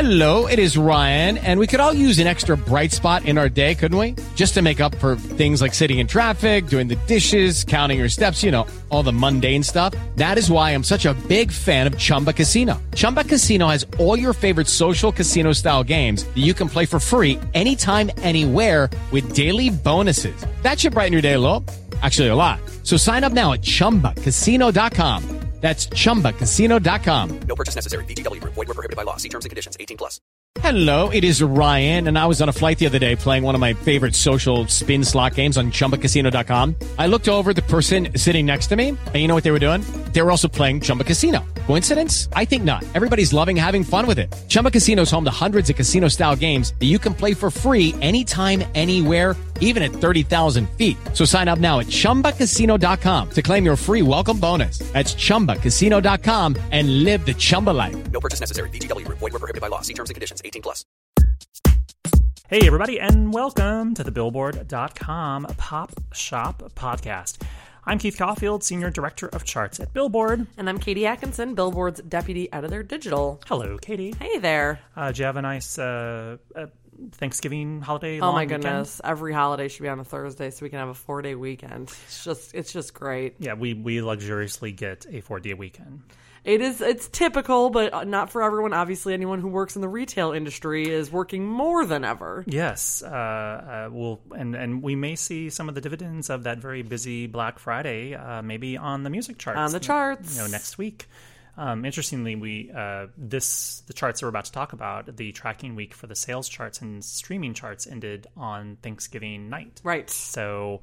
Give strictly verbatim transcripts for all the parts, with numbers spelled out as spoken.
Hello, it is Ryan, and we could all use an extra bright spot in our day, couldn't we? Just to make up for things like sitting in traffic, doing the dishes, counting your steps, you know, all the mundane stuff. That is why I'm such a big fan of Chumba Casino. Chumba Casino has all your favorite social casino-style games that you can play for free anytime, anywhere with daily bonuses. That should brighten your day a little. Actually, a lot. So sign up now at chumba casino dot com. That's chumba casino dot com. No purchase necessary. V G W. Void where prohibited by law. See terms and conditions. eighteen plus. Hello, it is Ryan, and I was on a flight the other day playing one of my favorite social spin slot games on chumba casino dot com. I looked over at the person sitting next to me, and you know what they were doing? They were also playing Chumba Casino. Coincidence? I think not. Everybody's loving having fun with it. Chumba Casino is home to hundreds of casino-style games that you can play for free anytime, anywhere, even at thirty thousand feet. So sign up now at chumba casino dot com to claim your free welcome bonus. That's chumba casino dot com and live the Chumba life. No purchase necessary. V G W. Void where prohibited by law. See terms and conditions. eighteen plus. Hey, everybody, and welcome to the Billboard dot com Pop Shop Podcast. I'm Keith Caulfield, Senior Director of Charts at Billboard. And I'm Katie Atkinson, Billboard's Deputy Editor Digital. Hello, Katie. Hey there. Uh, did you have a nice uh, uh, Thanksgiving holiday? Oh long my goodness. Weekend? Every holiday should be on a Thursday so we can have a four-day weekend. It's just it's just great. Yeah, we, we luxuriously get a four-day weekend. It is, it's typical, but not for everyone. Obviously, anyone who works in the retail industry is working more than ever. Yes, uh, uh, we'll, and, and we may see some of the dividends of that very busy Black Friday, uh, maybe on the music charts. On the charts. You know, next week. Um, interestingly, we uh, this the charts that we're about to talk about, the tracking week for the sales charts and streaming charts ended on Thanksgiving night. Right. So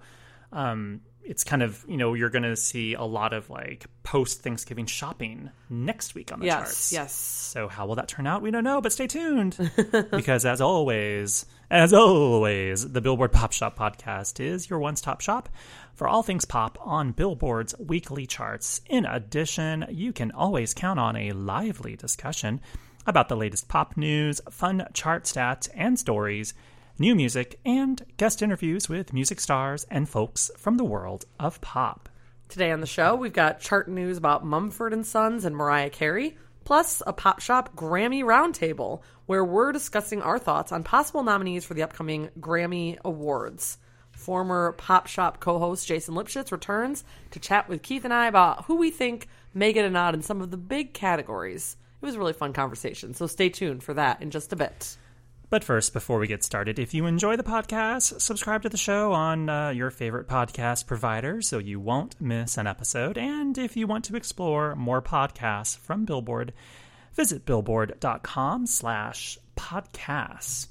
um, it's kind of, you know, you're going to see a lot of like post-Thanksgiving shopping next week on the yes, charts. Yes, yes. So how will that turn out? We don't know, but stay tuned. Because as always, as always, the Billboard Pop Shop Podcast is your one-stop shop for all things pop on Billboard's weekly charts. In addition, you can always count on a lively discussion about the latest pop news, fun chart stats and stories, new music, and guest interviews with music stars and folks from the world of pop. Today on the show, we've got chart news about Mumford and Sons and Mariah Carey, plus a Pop Shop Grammy Roundtable, where we're discussing our thoughts on possible nominees for the upcoming Grammy Awards. Former Pop Shop co-host Jason Lipschitz returns to chat with Keith and I about who we think may get a nod in some of the big categories. It was a really fun conversation, so stay tuned for that in just a bit. But first, before we get started, if you enjoy the podcast, subscribe to the show on uh, your favorite podcast provider so you won't miss an episode. And if you want to explore more podcasts from Billboard, visit billboard.com slash podcasts.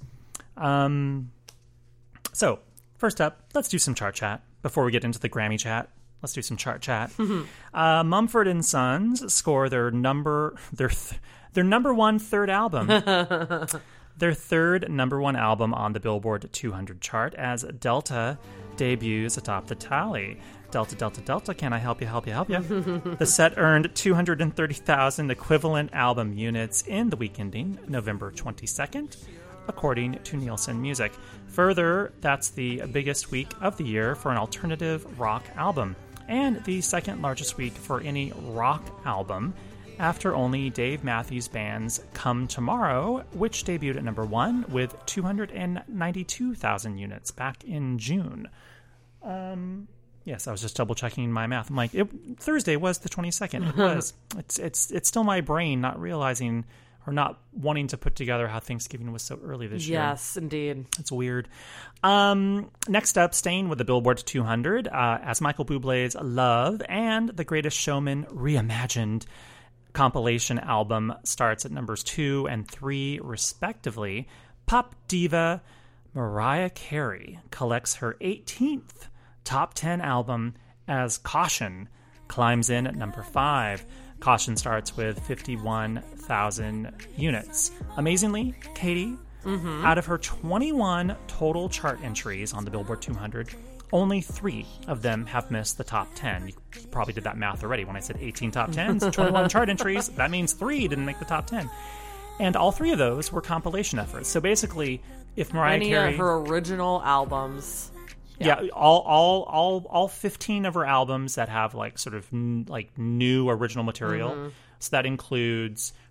Um, so, first up, let's do some chart chat before we get into the Grammy chat. Let's do some chart chat. Mm-hmm. Uh, Mumford and Sons score their number their th- their number one third album. Their third number one album on the Billboard two hundred chart as Delta debuts atop the tally. Delta, Delta, Delta, can I help you, help you, help you? The set earned two hundred thirty thousand equivalent album units in the week ending November twenty-second, according to Nielsen Music. Further, that's the biggest week of the year for an alternative rock album, and the second largest week for any rock album, after only Dave Matthews Band's Come Tomorrow, which debuted at number one with two hundred ninety-two thousand units back in June. Um, yes, I was just double-checking my math. I'm like, it, Thursday was the twenty-second. It was. It's it's it's still my brain not realizing or not wanting to put together how Thanksgiving was so early this year. Yes, indeed. It's weird. Um, next up, staying with the Billboard two hundred, uh, as Michael Bublé's Love and The Greatest Showman Reimagined compilation album starts at numbers two and three, respectively. Pop diva Mariah Carey collects her eighteenth top ten album as Caution climbs in at number five. Caution starts with fifty-one thousand units. Amazingly, Katie, mm-hmm. out of her twenty-one total chart entries on the Billboard two hundred, only three of them have missed the top ten. You probably did that math already when I said eighteen top tens, twenty-one chart entries. That means three didn't make the top ten. And all three of those were compilation efforts. So basically, if Mariah Any Carey... of her original albums. Yeah, yeah all, all, all, all fifteen of her albums that have like sort of n- like new original material. Mm-hmm. So that includes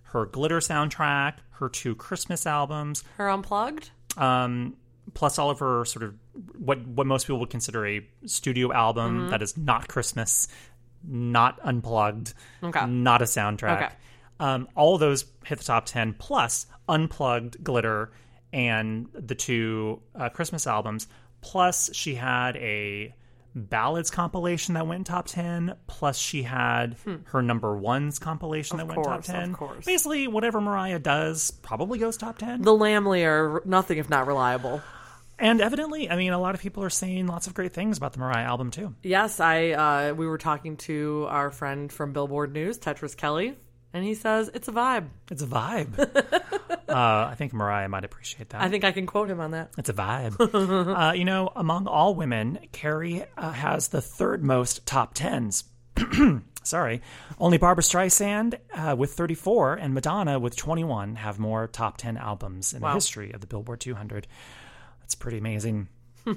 her Glitter soundtrack, her two Christmas albums, Her Unplugged? um, plus all of her sort of what what most people would consider a studio album Mm-hmm. that is not Christmas, not unplugged, Okay. not a soundtrack. Okay. Um, all of those hit the top ten, plus Unplugged, Glitter, and the two uh, Christmas albums. Plus, she had a ballads compilation that went in top ten. Plus, she had her number ones compilation Of that went course, top ten. of course. Basically, whatever Mariah does probably goes top ten. The Lamley are nothing if not reliable. And evidently, I mean, a lot of people are saying lots of great things about the Mariah album, too. Yes, I. Uh, we were talking to our friend from Billboard News, Tetris Kelly, and he says it's a vibe. It's a vibe. uh, I think Mariah might appreciate that. I think I can quote him on that. It's a vibe. uh, you know, among all women, Carrie uh, has the third most top tens. Sorry. Only Barbra Streisand uh, with thirty-four and Madonna with twenty-one have more top ten albums in Wow. the history of the Billboard two hundred. That's pretty amazing.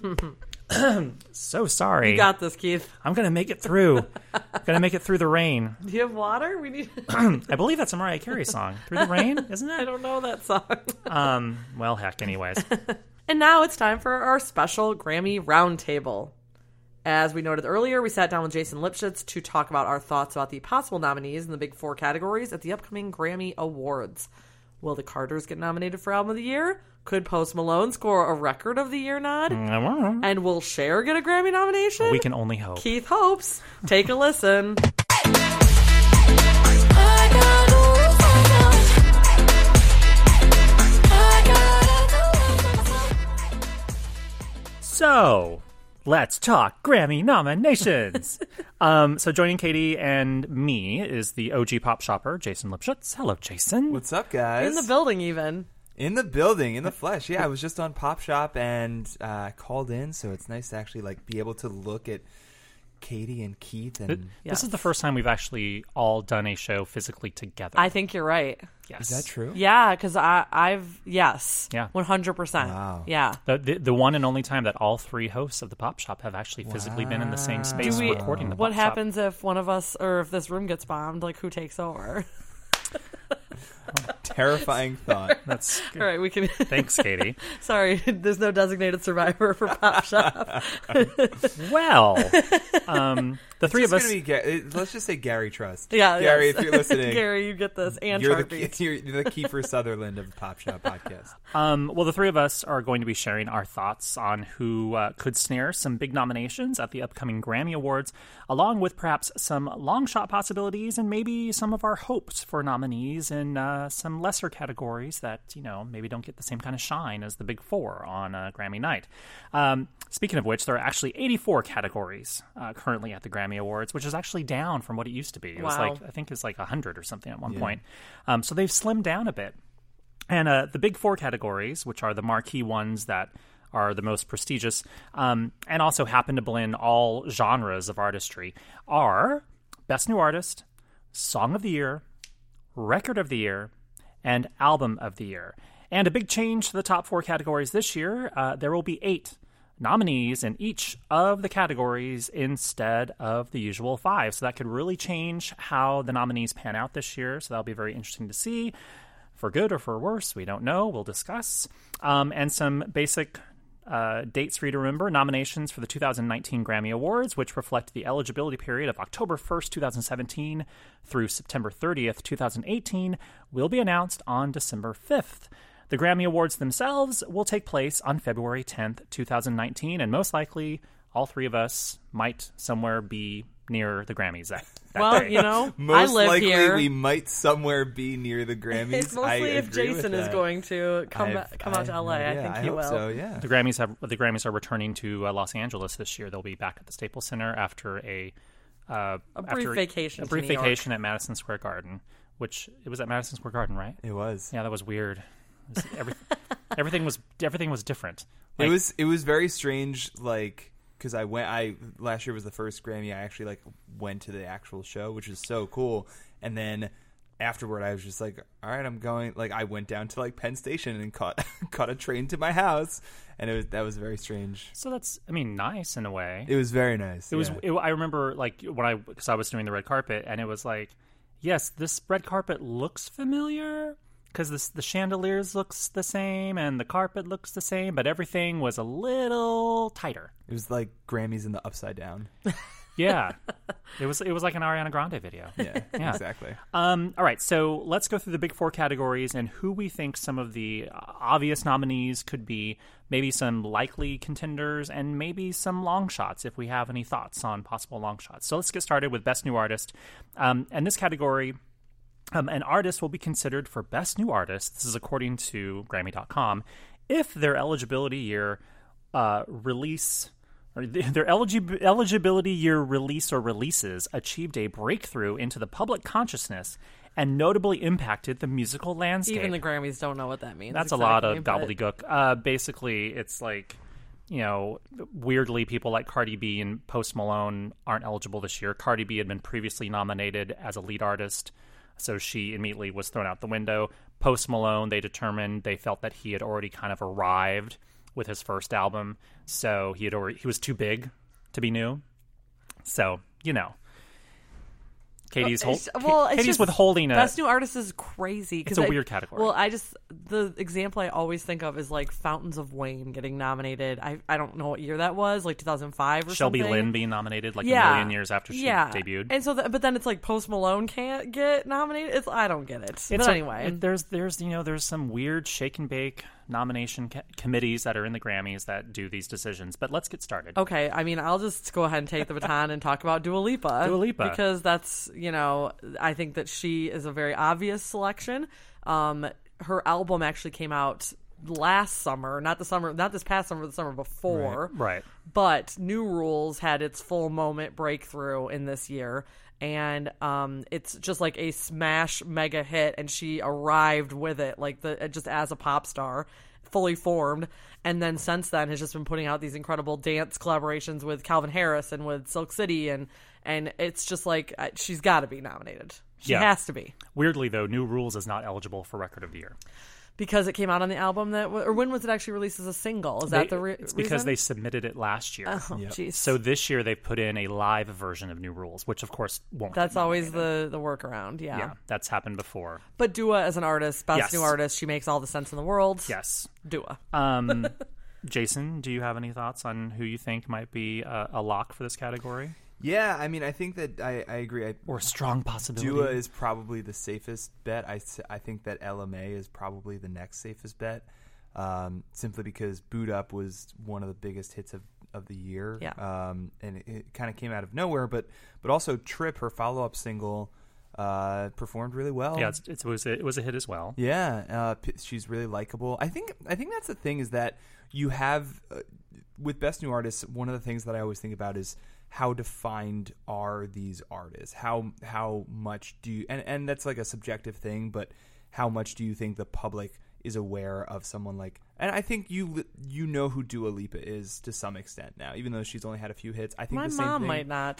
So sorry. You got this, Keith. I'm going to make it through. I'm going to make it through the rain. Do you have water? We need. I believe that's a Mariah Carey song. Through the Rain, isn't it? I don't know that song. Um, well, heck, anyways. And now it's time for our special Grammy Roundtable. As we noted earlier, we sat down with Jason Lipschitz to talk about our thoughts about the possible nominees in the big four categories at the upcoming Grammy Awards. Will the Carters get nominated for Album of the Year? Could Post Malone score a Record of the Year nod? And will Cher get a Grammy nomination? We can only hope. Keith hopes. Take a listen. So, let's talk Grammy nominations. um, so joining Katie and me is the O G pop shopper, Jason Lipschitz. Hello, Jason. What's up, guys? In the building, even. In the building, in the flesh. Yeah, I was just on Pop Shop and uh, called in, so it's nice to actually like be able to look at Katie and Keith. And This Yes. is the first time we've actually all done a show physically together. I think you're right. yes. is that true? Yeah, because I've, yes. Yeah. one hundred percent. Wow. Yeah. The, the the one and only time that all three hosts of the Pop Shop have actually physically been in the same space Do we- recording the What Pop Shop. happens if one of us, or if this room gets bombed? Like, who takes over? Terrifying thought. That's All right, we can. Thanks, Katie. Sorry, there's no designated survivor for Pop Shop. Well, um, the three It's of just us. gonna be Ga- uh, let's just say Gary Trust. Yeah, Gary, yes. if you're listening, Gary, you get this, and you're the, Sharpie. Ke- you're, you're the Kiefer Sutherland of the Pop Shop podcast. Um, well, the three of us are going to be sharing our thoughts on who uh, could snare some big nominations at the upcoming Grammy Awards, along with perhaps some long shot possibilities and maybe some of our hopes for nominees in uh, some lesser categories that, you know, maybe don't get the same kind of shine as the big four on uh, Grammy night. Um, speaking of which, there are actually eighty-four categories uh, currently at the Grammy Awards, which is actually down from what it used to be. It was Wow. like, I think it was like one hundred or something at one point. Um, so they've slimmed down a bit. And uh, the big four categories, which are the marquee ones that are the most prestigious, um, and also happen to blend all genres of artistry, are Best New Artist, Song of the Year, Record of the Year, and Album of the Year. And a big change to the top four categories this year, uh, there will be eight nominees in each of the categories instead of the usual five. So that could really change how the nominees pan out this year. So that'll be very interesting to see. For good or for worse, we don't know. We'll discuss. Um, and some basic uh, dates for you to remember. Nominations for the two thousand nineteen Grammy Awards, which reflect the eligibility period of October first, twenty seventeen through September thirtieth, twenty eighteen, will be announced on December fifth. The Grammy Awards themselves will take place on February tenth, twenty nineteen, and most likely all three of us might somewhere be near the Grammys that, that Well, day. you know, Most I live likely, here. we might somewhere be near the Grammys. It's mostly I if agree with Jason is that. going to come I've- ba- come out to I've L A. no I idea. think I he hope will. So yeah. The Grammys have the Grammys are returning to uh, Los Angeles this year. They'll be back at the Staples Center after a uh, A brief after vacation a to brief New York. vacation at Madison Square Garden, which it was at Madison Square Garden, right? It was. Yeah, that was weird. It was, every, everything was everything was different. It Like, was it was very strange, like because I went. I last year was the first Grammy I actually like went to the actual show, which is so cool. And then afterward, I was just like, all right, I'm going. Like I went down to like Penn Station and caught caught a train to my house, and it was that was very strange. so that's I mean nice in a way. It was very nice. It was. yeah. It, I remember like when I because I was doing the red carpet and it was like, yes, this red carpet looks familiar because the chandeliers looks the same and the carpet looks the same, but everything was a little tighter. It was like Grammys in the upside down. Yeah, it was it was like an Ariana Grande video. Yeah, Yeah. exactly. Um, all right, so let's go through the big four categories and who we think some of the obvious nominees could be, maybe some likely contenders, and maybe some long shots if we have any thoughts on possible long shots. So let's get started with Best New Artist. Um, and this category, um, an artist will be considered for Best New Artist, this is according to Grammy dot com, if their eligibility year uh, release... or their eligi- eligibility year release or releases achieved a breakthrough into the public consciousness and notably impacted the musical landscape. Even the Grammys don't know what that means. That's exactly, a lot of but- gobbledygook. Uh, basically, it's like, you know, weirdly, people like Cardi B and Post Malone aren't eligible this year. Cardi B had been previously nominated as a lead artist, so she immediately was thrown out the window. Post Malone, they determined they felt that he had already kind of arrived with his first album, so he had already he was too big to be new. So, you know, Katie's Well, hol- it's- well, it's Katie's just- withholding a Best New Artist is crazy. 'cause It's a I- weird category. Well, I just the example I always think of is like Fountains of Wayne getting nominated. I I don't know what year that was, like two thousand five or Shelby something. Lynn being nominated like yeah. a million years after she yeah. debuted. And so, th- but then it's like Post Malone can't get nominated. It's I don't get it. It's but a- anyway, it- there's there's you know there's some weird shake and bake nomination ca- committees that are in the Grammys that do these decisions. But let's get started. okay. I mean, I'll just go ahead and take the baton and talk about Dua Lipa. Dua Lipa. because that's you know I think that she is a very obvious selection. Um, her album actually came out last summer, not the summer, not this past summer, the summer before. Right. But New Rules had its full moment breakthrough in this year. And um, it's just like a smash mega hit, and she arrived with it, like the just as a pop star, fully formed. And then since then has just been putting out these incredible dance collaborations with Calvin Harris and with Silk City, and and it's just like uh, she's got to be nominated. She Yeah. has to be. Weirdly, though, New Rules is not eligible for Record of the Year. Because it came out on the album that, w- or when was it actually released as a single? Is that They- the re- it's because they reason? submitted it last year. Oh, jeez. So this year they've put in a live version of New Rules, which of course won't. That's get always nominated. the, the workaround, yeah. Yeah, that's happened before. But Dua as an artist, best Yes. new artist, she makes all the sense in the world. Yes. Dua. Um, Jason, do you have any thoughts on who you think might be a, a lock for this category? Yeah, I mean, I think that I, I agree. I, Or a strong possibility? Dua is probably the safest bet. I, s- I think that Ella May is probably the next safest bet, um, simply because Boot Up was one of the biggest hits of, of the year. Yeah. Um, and it, it kind of came out of nowhere, but but also Trip, her follow-up single, uh, performed really well. Yeah, it's, it's, it, was a, it was a hit as well. Yeah, uh, p- she's really likable. I think I think that's the thing is that you have uh, with Best New Artists. One of the things that I always think about is how defined are these artists? How how much do you and, and that's like a subjective thing, but how much do you think the public is aware of someone like? And I think you you know who Dua Lipa is to some extent now, even though she's only had a few hits. I think My the same mom thing. might not.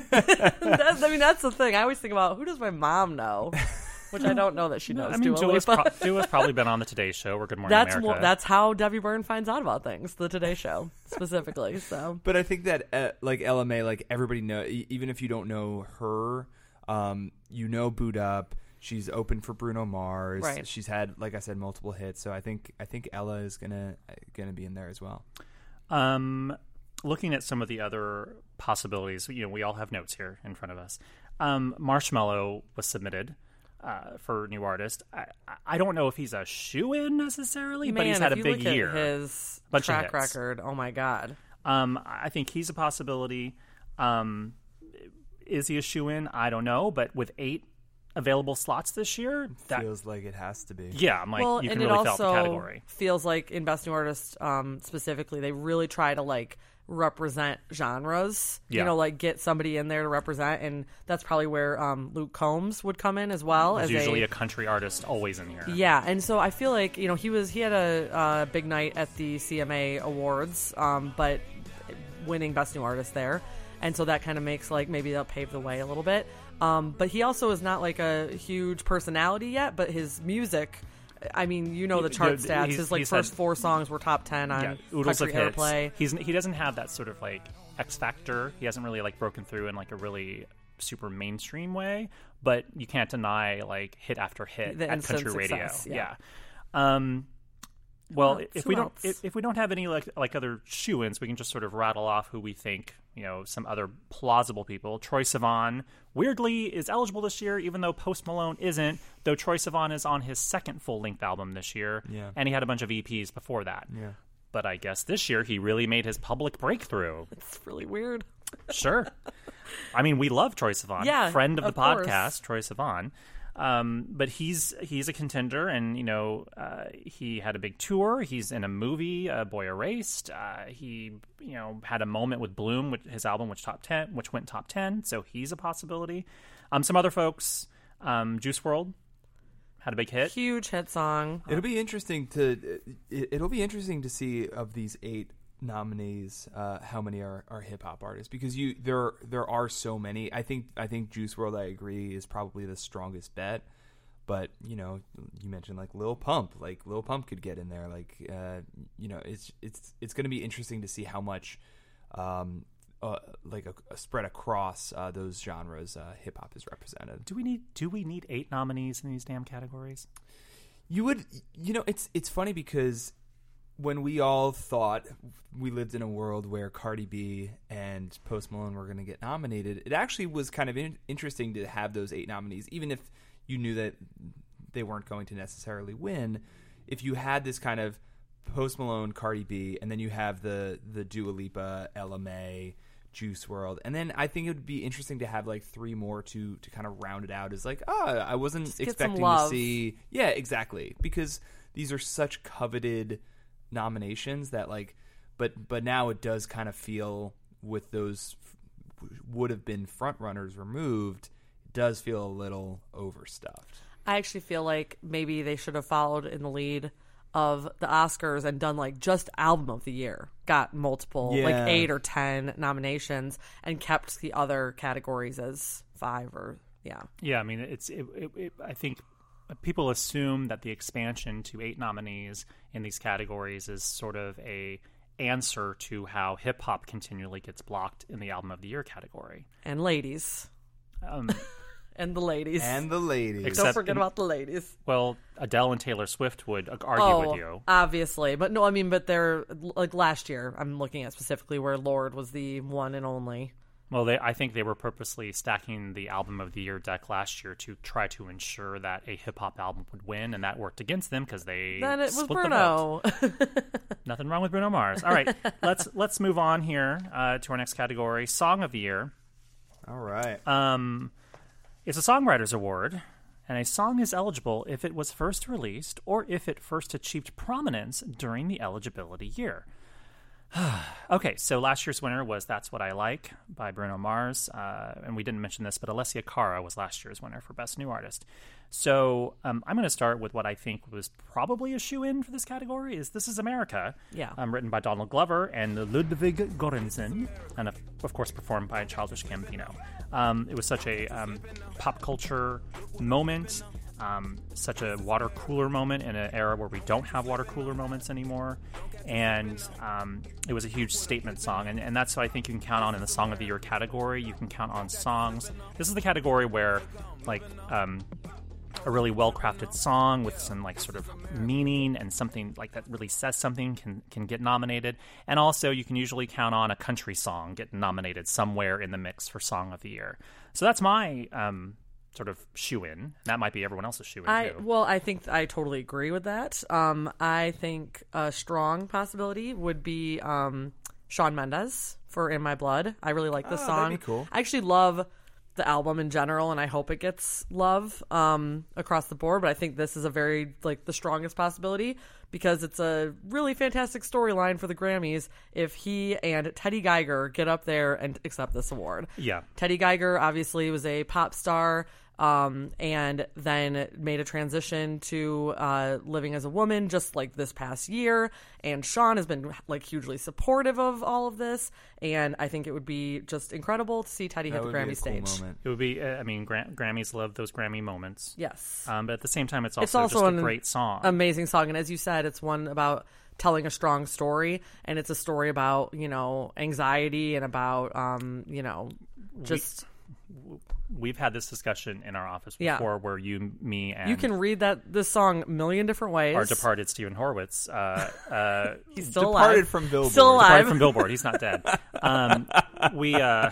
that's, I mean, that's the thing. I always think about who does my mom know, which I don't know that she knows. I mean, Dua Dua's, Lipa. pro- Dua's probably been on the Today Show or Good Morning that's America. mo- that's how Debbie Byrne finds out about things. The Today Show specifically. So But I think that uh, like Ella May, like everybody know, e- even if you don't know her, um, you know Boot Up. She's open for Bruno Mars. Right. She's had, like I said, multiple hits. So I think I think Ella is gonna gonna be in there as well. Um, looking at some of the other possibilities, you know, we all have notes here in front of us. Um, Marshmello was submitted uh, for new artist. I, I don't know if he's a shoo-in necessarily, but man, he's had if a you big look year. At his Bunch of track hits. record. Oh my god. Um, I think he's a possibility. Um, is he a shoo-in? I don't know, but with eight available slots this year, that, Feels like it has to be. yeah, I'm like, well, you and can it really fill out also the category. feels like in Best New Artist um, specifically, they really try to like represent genres. Yeah. You know, like get somebody in there to represent, and that's probably where um, Luke Combs would come in as well. There's as usually a, a country artist always in here. Yeah, and so I feel like you know he was he had a uh, big night at the C M A Awards, um, but winning Best New Artist there, and so that kind of makes like maybe that'll pave the way a little bit. Um, but he also is not like a huge personality yet, but his music. I mean, you know the chart He- stats. he's- His like he's first had- four songs were top ten on Yeah, oodles of country hits. airplay. He's he doesn't have that sort of like X factor. He hasn't really like broken through in like a really super mainstream way, but you can't deny like hit after hit The at instant country success, radio. yeah. Yeah. Um, well, Who if who we don't else? if, if we don't have any like like other shoo-ins, we can just sort of rattle off who we think, you know, some other plausible people. Troye Sivan, weirdly, is eligible this year, even though Post Malone isn't, though Troye Sivan is on his second full-length album this year, Yeah. and he had a bunch of E Ps before that. Yeah. But I guess this year he really made his public breakthrough. It's really weird. Sure. I mean, we love Troye Sivan, Yeah, friend of the of course. podcast, Troye Sivan. Um, but he's he's a contender, and you know uh, he had a big tour. He's in a movie, uh, Boy Erased. Uh, he you know had a moment with Bloom, with his album, which top ten, which went top ten. So he's a possibility. Um, some other folks, um, Juice world had a big hit. Huge hit song. It'll be interesting to it, it'll be interesting to see of these eight nominees uh, how many are, are hip hop artists, because you there there are so many. I think I think Juice world, I agree, is probably the strongest bet. But you know, you mentioned like Lil Pump, like Lil Pump could get in there. Like uh, you know, it's it's it's going to be interesting to see how much um, uh, like a, a spread across uh, those genres uh, hip hop is represented. Do we need do we need eight nominees in these damn categories? You would, you know, it's it's funny because when we all thought we lived in a world where Cardi B and Post Malone were going to get nominated, it actually was kind of in- interesting to have those eight nominees, even if you knew that they weren't going to necessarily win. If you had this kind of Post Malone, Cardi B, and then you have the the Dua Lipa, L M A, Juice world, and then I think it would be interesting to have like three more to to kind of round it out as like, oh, I wasn't Just get some expecting to love. see. Yeah, exactly, because these are such coveted nominations that like, but but now it does kind of feel, with those f- would have been front runners removed, it does feel a little overstuffed. I actually feel like maybe they should have followed in the lead of the Oscars and done like just album of the year, got multiple Yeah. like eight or ten nominations, and kept the other categories as five or yeah. Yeah, I mean, it's. It, it, it, I think people assume that the expansion to eight nominees in these categories is sort of a answer to how hip hop continually gets blocked in the album of the year category. And ladies. Um, And the ladies. And the ladies. Ex- Don't except forget in- about the ladies. well, Adele and Taylor Swift would argue Oh, with you. obviously. But no, I mean, but they're like last year, I'm looking at specifically where Lorde was the one and only. Well, they, I think they were purposely stacking the album of the year deck last year to try to ensure that a hip hop album would win, and that worked against them because they Then it was split the vote. Bruno. Nothing wrong with Bruno Mars. All right, let's let's move on here uh, to our next category, Song of the Year. All right. Um, it's a Songwriters Award, and a song is eligible if it was first released or if it first achieved prominence during the eligibility year. Okay, so last year's winner was That's What I Like by Bruno Mars, uh, and we didn't mention this, but Alessia Cara was last year's winner for Best New Artist. So um, I'm going to start with what I think was probably a shoe-in for this category, is This Is America, Yeah. um, written by Donald Glover and Ludwig Göransson, and of, of course performed by Childish Gambino. Um, it was such a um, pop culture moment, um, such a water cooler moment in an era where we don't have water cooler moments anymore, and um, it was a huge statement song, and, and that's what I think you can count on in the Song of the Year category. You can count on songs. This is the category where, like, um, a really well-crafted song with some like sort of meaning and something like that really says something can can get nominated, and also you can usually count on a country song getting nominated somewhere in the mix for Song of the Year. So that's my um, sort of shoe-in. That might be everyone else's shoe-in I too. well, I think I totally agree with that. Um, I think a strong possibility would be um, Shawn Mendes for "In My Blood." I really like this Oh, song. that'd be cool. I actually love the album in general, and I hope it gets love um, across the board. But I think this is a very like the strongest possibility because it's a really fantastic storyline for the Grammys if he and Teddy Geiger get up there and accept this award. Yeah. Teddy Geiger obviously was a pop star um, and then made a transition to uh, living as a woman just like this past year. And Sean has been like hugely supportive of all of this. And I think it would be just incredible to see Teddy That hit the would be a Grammy cool stage. moment. It would be, uh, I mean, Gra- Grammys love those Grammy moments. Yes. Um, but at the same time, it's also, It's also just a an great song. Amazing song. And as you said, it's one about telling a strong story. And it's a story about, you know, anxiety and about, um, you know, just... w- we've had this discussion in our office Yeah. before, where you, me, and You can read that this song a million different ways. our departed Stephen Horwitz. Uh, uh, He's still Departed alive. from Billboard. Still alive. departed from Billboard. He's not dead. Um, we uh,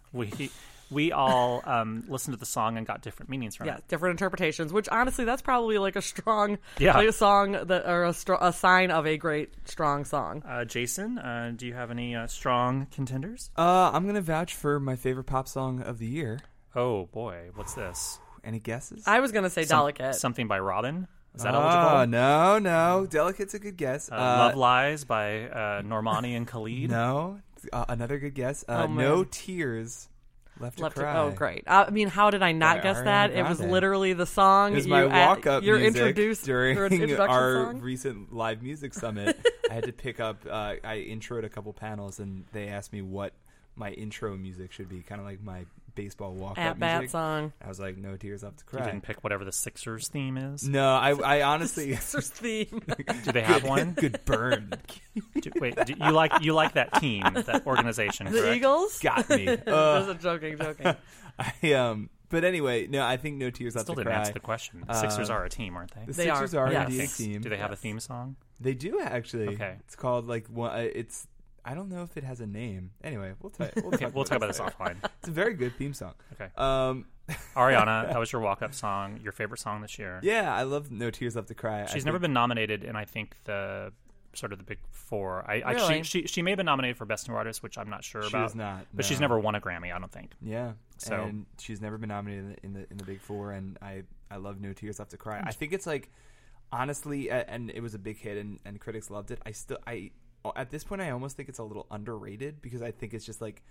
we we all um, listened to the song and got different meanings from Yeah, it. different interpretations. Which honestly, that's probably like a strong, Yeah. like a song that or a, str- a sign of a great strong song. Uh, Jason, uh, do you have any uh, strong contenders? Uh, I'm gonna vouch for my favorite pop song of the year. Oh boy, what's this? Any guesses? I was gonna say Some- Delicate. Something by Robin. Is that oh, eligible? no, no. Delicate's a good guess. Uh, Uh, Love Lies by uh, Normani and Khalid. No. Uh, another good guess. Uh, Oh, man. no Tears Left, Left to to, Cry. oh, great. Uh, I mean, how did I not By guess Ariana that? It was Grande. literally the song. It was you my add- walk-up You're music introduced during your introduction our song. recent live music summit. I had to pick up. Uh, I introed a couple panels, and they asked me what my intro music should be, kind of like my baseball walk-up At bat music. song. I was like, no tears left to You cry. didn't pick whatever the Sixers theme is. No, I, I honestly. Sixers theme. Do they have one? Good burn. Do, wait, do you like you like that team, that organization? The correct? Eagles. Got me. Uh, Just joking, joking. I um. But anyway, no, I think no tears left Still to didn't cry. answer the question. The Uh, Sixers are a team, aren't they? The They Sixers are, are, yes. indeed a Yes. team. Do they have a theme song? They do actually. Okay. It's called like one. Uh, it's. I don't know if it has a name. Anyway, we'll, t- we'll Okay, talk. we'll talk about this later. offline. It's a very good theme song. Okay. Um. Ariana, that was your walk-up song, your favorite song this year. Yeah, I love No Tears Left to Cry. She's I never think- been nominated in, I think, the sort of the big four. I, I Really? she, she she may have been nominated for Best New Artist, which I'm not sure She about. was not, but she's no. never won a Grammy, I don't think. Yeah. So- And she's never been nominated in the in the, in the big four, and I I love No Tears Left to Cry. I think it's like honestly, a- and it was a big hit, and, and critics loved it. I still I at this point I almost think it's a little underrated because I think it's just like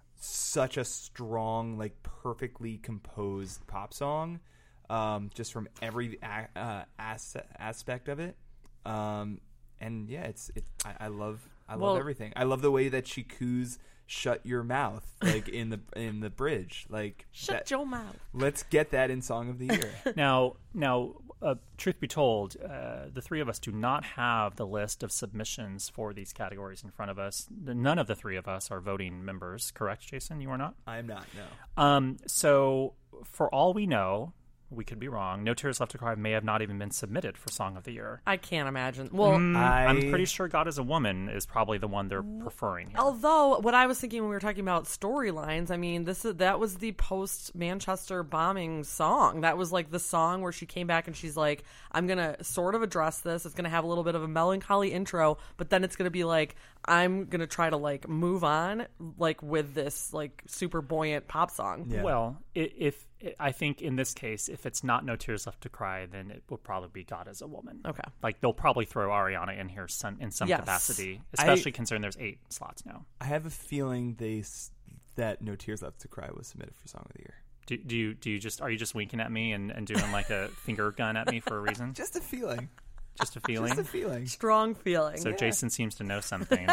such a strong, like perfectly composed pop song, um, just from every a- uh, as- aspect of it. Um, and yeah, it's it. I, I love I Well- love everything. I love the way that she coos "Shut Your Mouth" like in the in the bridge. Like Shut that- your mouth. Let's get that in Song of the Year. Now, now, uh, truth be told, uh, the three of us do not have the list of submissions for these categories in front of us. None of the three of us are voting members, correct, Jason? You are not? I am not. No. Um, so, for all we know, we could be wrong. No Tears Left to Cry may have not even been submitted for Song of the Year. I can't imagine. Well, Mm, I- I'm pretty sure God is a Woman is probably the one they're preferring here. although what I was thinking when we were talking about storylines, I mean, this is that was the post Manchester bombing song. That was like the song where she came back and she's like, "I'm gonna sort of address this. It's gonna have a little bit of a melancholy intro, but then it's gonna be like I'm gonna try to like move on, like with this like super buoyant pop song." Yeah. Well, i- if I think in this case, if it's not No Tears Left to Cry, then it will probably be God is a Woman. Okay. Like they'll probably throw Ariana in here some, in some Yes. capacity, I- especially considering there's eight slots now. I have a feeling they s- that No Tears Left to Cry was submitted for Song of the Year. Do, do you do you just are you just winking at me and, and doing like a finger gun at me for a reason? Just a feeling. Just a feeling. Just a feeling. Strong feeling. So Jason seems to know something.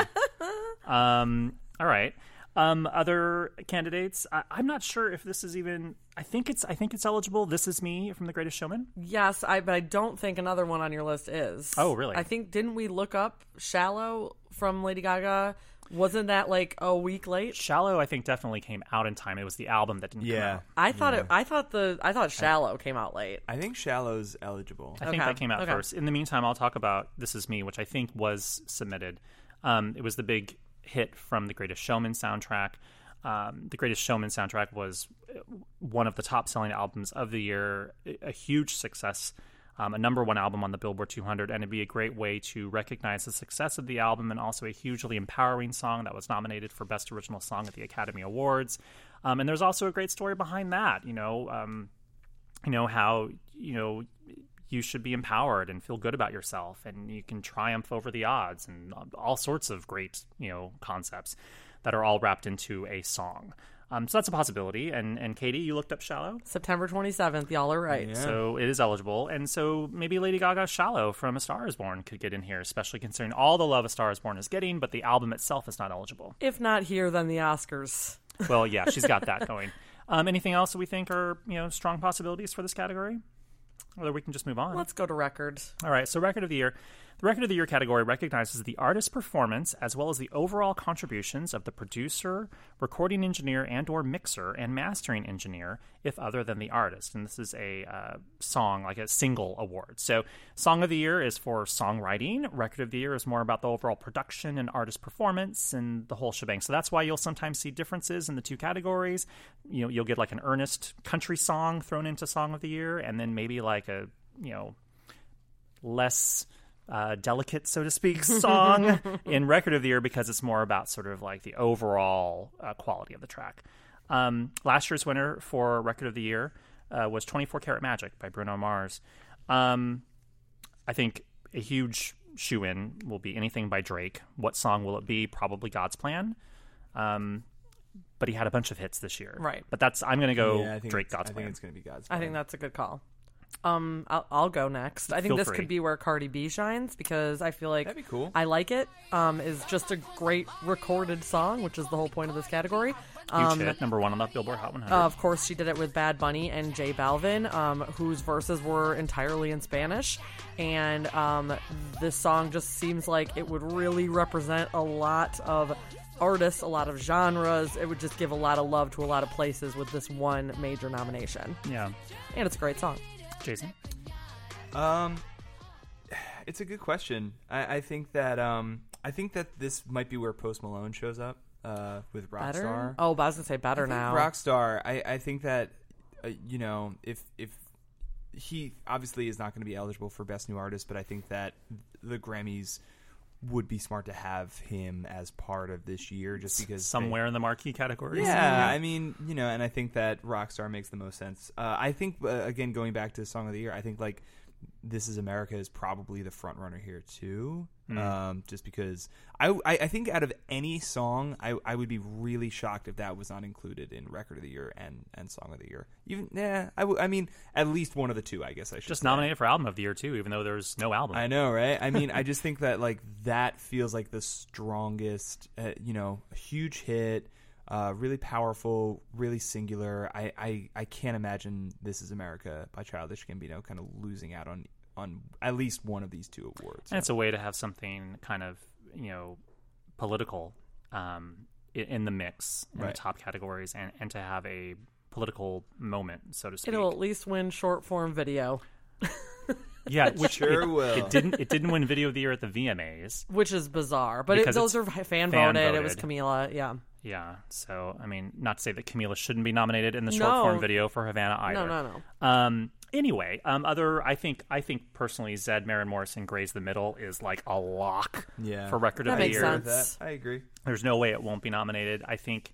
um, all right. Um, other candidates. I, I'm not sure if this is even. I think it's. I think it's eligible. This Is Me from The Greatest Showman. Yes, I but I don't think another one on your list is. Oh, really? I think didn't we look up "Shallow" from Lady Gaga? Wasn't that like a week late? Shallow, I think, definitely came out in time. It was the album that didn't come Yeah. out. I thought it. I thought the. I thought "Shallow" came out late. I think Shallow's eligible. I think Okay. that came out Okay. first. In the meantime, I'll talk about This Is Me, which I think was submitted. Um, it was the big hit from the Greatest Showman soundtrack. Um, the Greatest Showman soundtrack was one of the top-selling albums of the year, a huge success, um, a number one album on the Billboard two hundred, and it'd be a great way to recognize the success of the album and also a hugely empowering song that was nominated for Best Original Song at the Academy Awards. Um, and there's also a great story behind that, you know, um, you know, how, you know, you should be empowered and feel good about yourself and you can triumph over the odds and all sorts of great, you know, concepts that are all wrapped into a song. Um, so that's a possibility. And, and Katie, you looked up Shallow? September twenty-seventh. Y'all are right. Yeah. So it is eligible. And so maybe Lady Gaga's Shallow from A Star Is Born could get in here, especially considering all the love A Star Is Born is getting, but the album itself is not eligible. If not here, then the Oscars. Well, yeah, she's got that going. Um, anything else that we think are, you know, strong possibilities for this category? Or we can just move on. Let's go to record. All right, so record of the year. The Record of the Year category recognizes the artist's performance as well as the overall contributions of the producer, recording engineer, and or mixer and mastering engineer, if other than the artist. And this is a uh, song, like a single award. So Song of the Year is for songwriting. Record of the Year is more about the overall production and artist performance and the whole shebang. So that's why you'll sometimes see differences in the two categories. You know, you'll get like an earnest country song thrown into Song of the Year, and then maybe like a, you know, less uh, delicate, so to speak, song in Record of the Year, because it's more about sort of like the overall uh, quality of the track. Um, last year's winner for Record of the Year uh, was twenty-four Karat Magic by Bruno Mars. Um, I think a huge shoe-in will be anything by Drake. What song will it be? Probably God's Plan. Um, but he had a bunch of hits this year. Right. But that's I'm going to go Yeah, I think Drake it's- God's I Plan. think it's going to be God's I Plan. think that's a good call. Um, I'll, I'll go next. I think Feel this free. could be where Cardi B shines, because I feel like That'd be cool. I Like It um, is just a great recorded song, which is the whole point of this category. Um, Huge hit, number one on the Billboard Hot one hundred. Uh, of course, she did it with Bad Bunny and J Balvin, um, whose verses were entirely in Spanish. And um, this song just seems like it would really represent a lot of artists, a lot of genres. It would just give a lot of love to a lot of places with this one major nomination. Yeah. And it's a great song. Jason? Um, it's a good question. I, I think that um, I think that this might be where Post Malone shows up uh, with Rockstar. Better? Oh, but I was going to say Better I think now. Rockstar. I, I think that uh, you know if if he obviously is not going to be eligible for Best New Artist, but I think that the Grammys would be smart to have him as part of this year, just because Somewhere they, in the marquee categories. Yeah, I mean, you know, and I think that Rockstar makes the most sense. Uh, I think, uh, again, going back to Song of the Year, I think, like, This Is America is probably the front runner here, too. Mm. Um, just because I, I, I think out of any song, I, I would be really shocked if that was not included in Record of the Year and, and Song of the Year. Even, yeah, I, w- I mean, at least one of the two, I guess I should Just say. nominated for Album of the Year, too, even though there's no album. I know, right? I mean, I just think that, like, that feels like the strongest, uh, you know, a huge hit, uh, really powerful, really singular. I, I, I can't imagine This Is America by Childish Gambino kind of losing out on, on at least one of these two awards. And it's a way to have something kind of, you know, political um, in, in the mix in Right. the top categories, and, and to have a political moment, so to speak. It'll at least win short form video, Yeah, which Sure it, will. It didn't. It didn't win Video of the Year at the V M As. which is bizarre. But it, Because those it's are fan, fan voted. It was voted. Camila. Yeah. Yeah, so I mean, not to say that Camila shouldn't be nominated in the short No. form video for Havana either. No, no, no. Um, anyway, um, other I think I think personally, Zed, Maren Morrison, Graze the Middle is like a lock Yeah. for Record That of the makes Year. sense. With that, I agree. There's no way it won't be nominated. I think.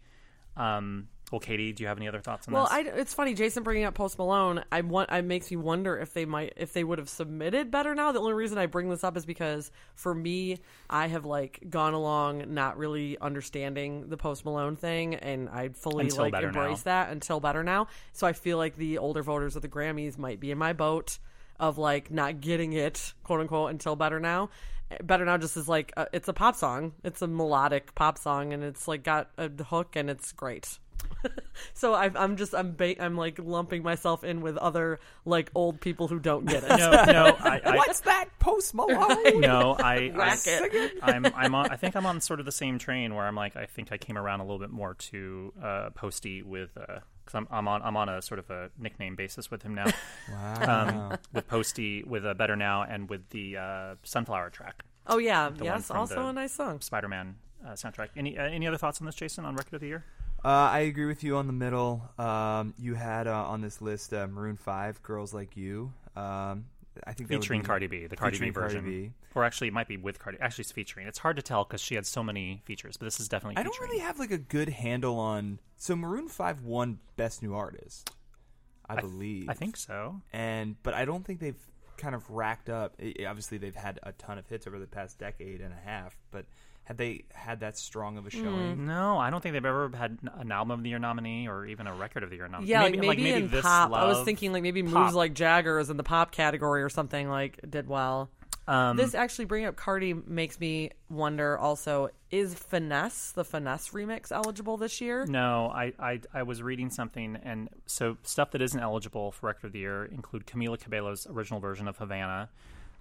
Um, well, Katie, do you have any other thoughts on Well, this? I, it's funny, Jason bringing up Post Malone. I want. It makes me wonder if they might, if they would have submitted Better Now. The only reason I bring this up is because for me, I have like gone along not really understanding the Post Malone thing, and I fully Until like Better embrace Now. that until Better Now. So I feel like the older voters of the Grammys might be in my boat of like not getting it, quote unquote, until Better Now. Better Now just is like a, it's a pop song. It's a melodic pop song, and it's like got a hook, and it's great. So I'm, I'm just I'm ba- I'm like lumping myself in with other like old people who don't get it. no, no, I, I, What's that, Post Malone? no, I, I, Racket. I'm, I'm on. I think I'm on sort of the same train where I'm like, I think I came around a little bit more to uh, Posty with, because I'm, I'm on, I'm on a sort of a nickname basis with him now. Wow. Um, with Posty, with uh, Better Now, and with the uh, Sunflower track, Oh yeah, one yes, from also the- a nice song. Spider-Man uh, soundtrack. Any, uh, any other thoughts on this, Jason, on Record of the Year? Uh, I agree with you on the middle. Um, you had uh, on this list uh, Maroon five, Girls Like You. Um, I think that would Featuring be- Cardi B, the Cardi B featuring Cardi version. B. Or actually, it might be with Cardi. Actually, it's featuring. It's hard to tell because she had so many features, but this is definitely I featuring. don't really have like a good handle on. So Maroon five won Best New Artist, I, I th- believe. I think so. and but I don't think they've kind of racked up. i- Obviously, they've had a ton of hits over the past decade and a half, but had they had that strong of a showing? No, I don't think they've ever had an Album of the Year nominee or even a Record of the Year nominee. Yeah, maybe, like maybe, in This pop. I was Love thinking like maybe pop. moves like Jaggers in the pop category or something like did well. Um, This actually bringing up Cardi makes me wonder. Also, is Finesse the Finesse remix eligible this year? No, I, I I was reading something, and so stuff that isn't eligible for Record of the Year include Camila Cabello's original version of Havana,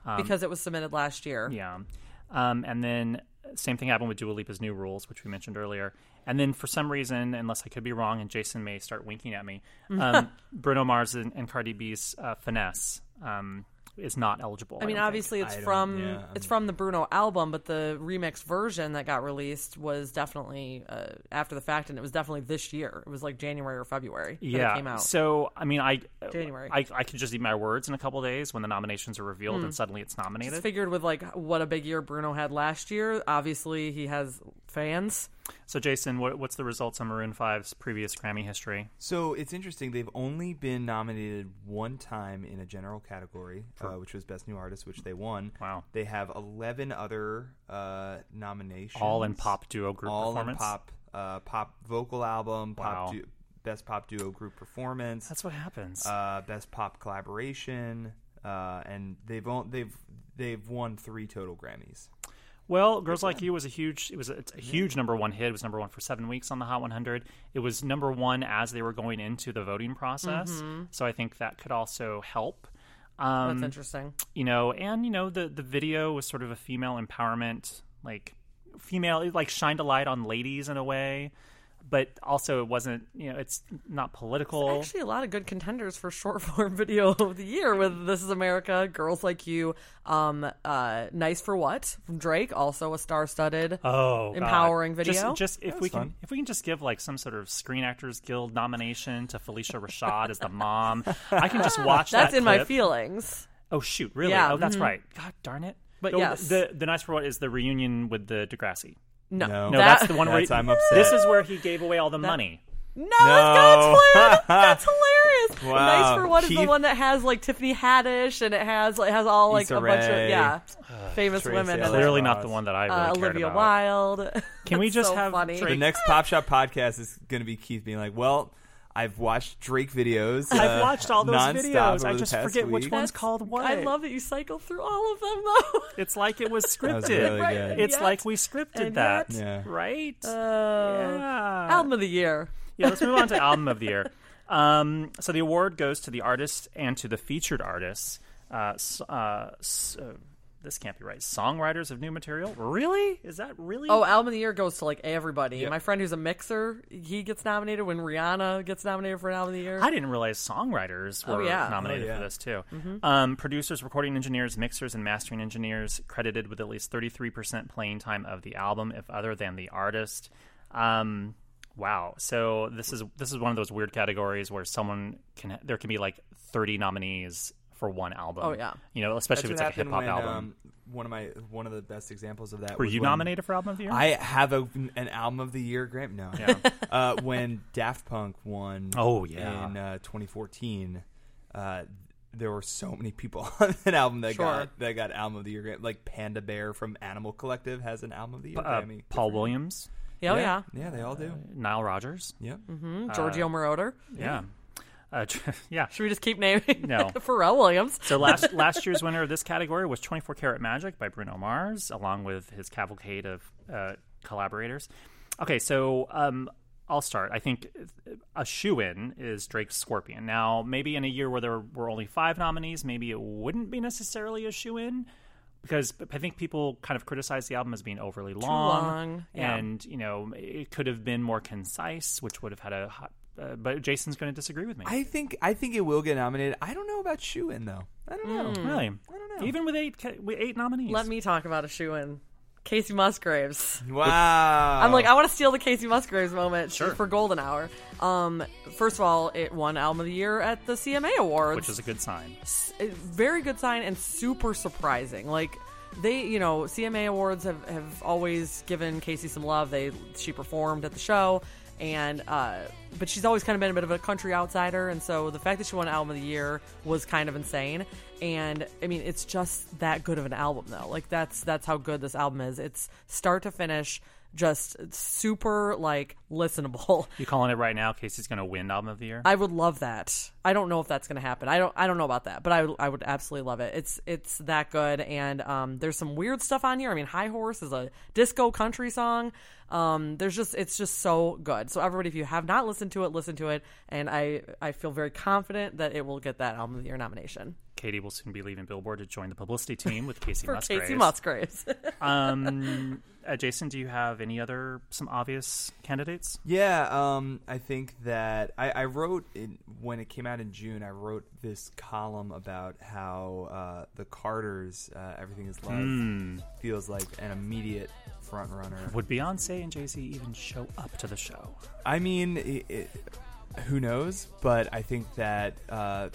Um, because it was submitted last year. Yeah. Um, and then same thing happened with Dua Lipa's New Rules, which we mentioned earlier. And then for some reason, unless I could be wrong, and Jason may start winking at me, um, Bruno Mars and, and Cardi B's uh, Finesse um, is not eligible. I mean, don't obviously think. it's I don't- from yeah, it's I'm- from the Bruno album, but the remix version that got released was definitely uh, after the fact, and it was definitely this year. It was like January or February that Yeah. it came out. So, I mean, I January. I, I could just eat my words in a couple days when the nominations are revealed and suddenly it's nominated. Just figured with like what a big year Bruno had last year. Obviously, he has fans. So, Jason, what, what's the results on Maroon five's previous Grammy history? So it's interesting. They've only been nominated one time in a general category, uh, which was Best New Artist, which they won. Wow. They have eleven other uh, nominations. All in pop duo group all performance? in pop, uh, pop vocal album, pop Wow. du- Best Pop Duo Group Performance, That's what happens. uh, Best Pop Collaboration, uh, and they've on, they've they've won three total Grammys. Well, Girls Like You was a huge. It was a, it's a huge number one hit. It was number one for seven weeks on the Hot one hundred. It was number one as they were going into the voting process. So I think that could also help. Um, That's interesting. You know, and you know the the video was sort of a female empowerment, like female, it like shined a light on ladies in a way, but also it wasn't. You know, it's not political. Actually, a lot of good contenders for short form video of the year with "This Is America," "Girls Like You," um, uh, "Nice for What" from Drake, also a star-studded, Oh, God. empowering video. Just, just if That we was can, fun. if we can just give like some sort of Screen Actors Guild nomination to Felicia Rashad as the mom, I can just watch That's that in my clip. feelings. Oh shoot, really? Yeah, oh, that's mhm. right. God darn it. But No, yes. the the Nice for What is the reunion with the Degrassi. No, No. No, that- that's the one where That's- he, I'm upset. This is where he gave away all the money. No, No. it's God's plan. That's hilarious. Wow. Nice for What is the Keith- one that has like Tiffany Haddish and it has it has all like Issa a bunch of Rae. yeah famous Tracy women. in Ellis it. Clearly Ross. not the one that I really Uh, cared Olivia about. Wilde. Can we That's just so have funny. Drake- The next Pop Shop podcast is going to be Keith being like, "Well, I've watched Drake videos. Uh, I've watched all those nonstop videos. over I the just past forget which week." one's called what. I love that you cycle through all of them though. It's like it was scripted. was really Right, good. and It's yet- like we scripted and that, yet- Yeah. right? Uh, yeah. Album of the year. Yeah, let's move on to album of the year. Um, so the award goes to the artist and to the featured artists. Uh, s- uh, s- uh, this can't be right. Songwriters of new material. Really? Is that really? Oh, album of the year goes to like everybody. Yep. My friend who's a mixer, he gets nominated when Rihanna gets nominated for an album of the year. I didn't realize songwriters Oh, were yeah. nominated Oh, yeah. for this too. Mm-hmm. Um, producers, recording engineers, mixers, and mastering engineers credited with at least thirty-three percent playing time of the album, if other than the artist. Um, wow. So this is this is one of those weird categories where someone can there can be like thirty nominees for one album. Oh, yeah. You know, That's especially if what it's like a hip happened hop when, album. Um, one of my one of the best examples of that. Were was you when nominated for album of the year? I have a, an album of the year Grammy. No, Yeah. uh, when Daft Punk won. Oh, yeah. in uh, twenty fourteen. Uh, there were so many people on that album that Sure. got that got album of the year Grammy. Like Panda Bear from Animal Collective has an album of the year Uh, Grammy. Paul Williams, Oh yeah, yeah, they all do. Nile Rodgers. Yep. Mm, Giorgio Moroder. Yeah. Uh, yeah. Should we just keep naming No. Pharrell Williams? So last last year's winner of this category was twenty-four Karat Magic by Bruno Mars, along with his cavalcade of uh, collaborators. Okay, so um, I'll start. I think a shoo-in is Drake's Scorpion. Now, maybe in a year where there were only five nominees, maybe it wouldn't be necessarily a shoo-in, because I think people kind of criticize the album as being overly long, long, yeah. and you know it could have been more concise, which would have had a hot. Uh, but Jason's going to disagree with me. I think I think it will get nominated. I don't know about Shoe In though. I don't know. really? I don't know. Even with eight ca- with eight nominees. Let me talk about a shoe-in. Casey Musgraves. Wow. I'm like, I want to steal the Casey Musgraves moment Sure. for Golden Hour. Um, first of all, it won Album of the Year at the C M A Awards. which is a good sign. S- very good sign and super surprising. Like they, you know, C M A Awards have, have always given Casey some love. They she performed at the show, and uh, but she's always kind of been a bit of a country outsider, and so the fact that she won Album of the Year was kind of insane. And I mean, it's just that good of an album, though. Like that's that's how good this album is. It's start to finish, just super like listenable. You calling it right now? Casey's going to win album of the year. I would love that. I don't know if that's going to happen. I don't. I don't know about that, but I, I would absolutely love it. It's it's that good, and um, there's some weird stuff on here. I mean, High Horse is a disco country song. Um, there's just it's just so good. So everybody, if you have not listened to it, listen to it, and I I feel very confident that it will get that album of the year nomination. Katie will soon be leaving Billboard to join the publicity team with Casey For Musgraves. Casey Musgraves. um, uh, Jason, do you have any other some obvious candidates? Yeah, um, I think that I, I wrote in, when it came out in June. I wrote this column about how uh, the Carters, uh, "Everything Is Love," Mm. feels like an immediate front runner. Would Beyonce and Jay-Z even show up to the show? I mean, it, it, who knows? But I think that uh,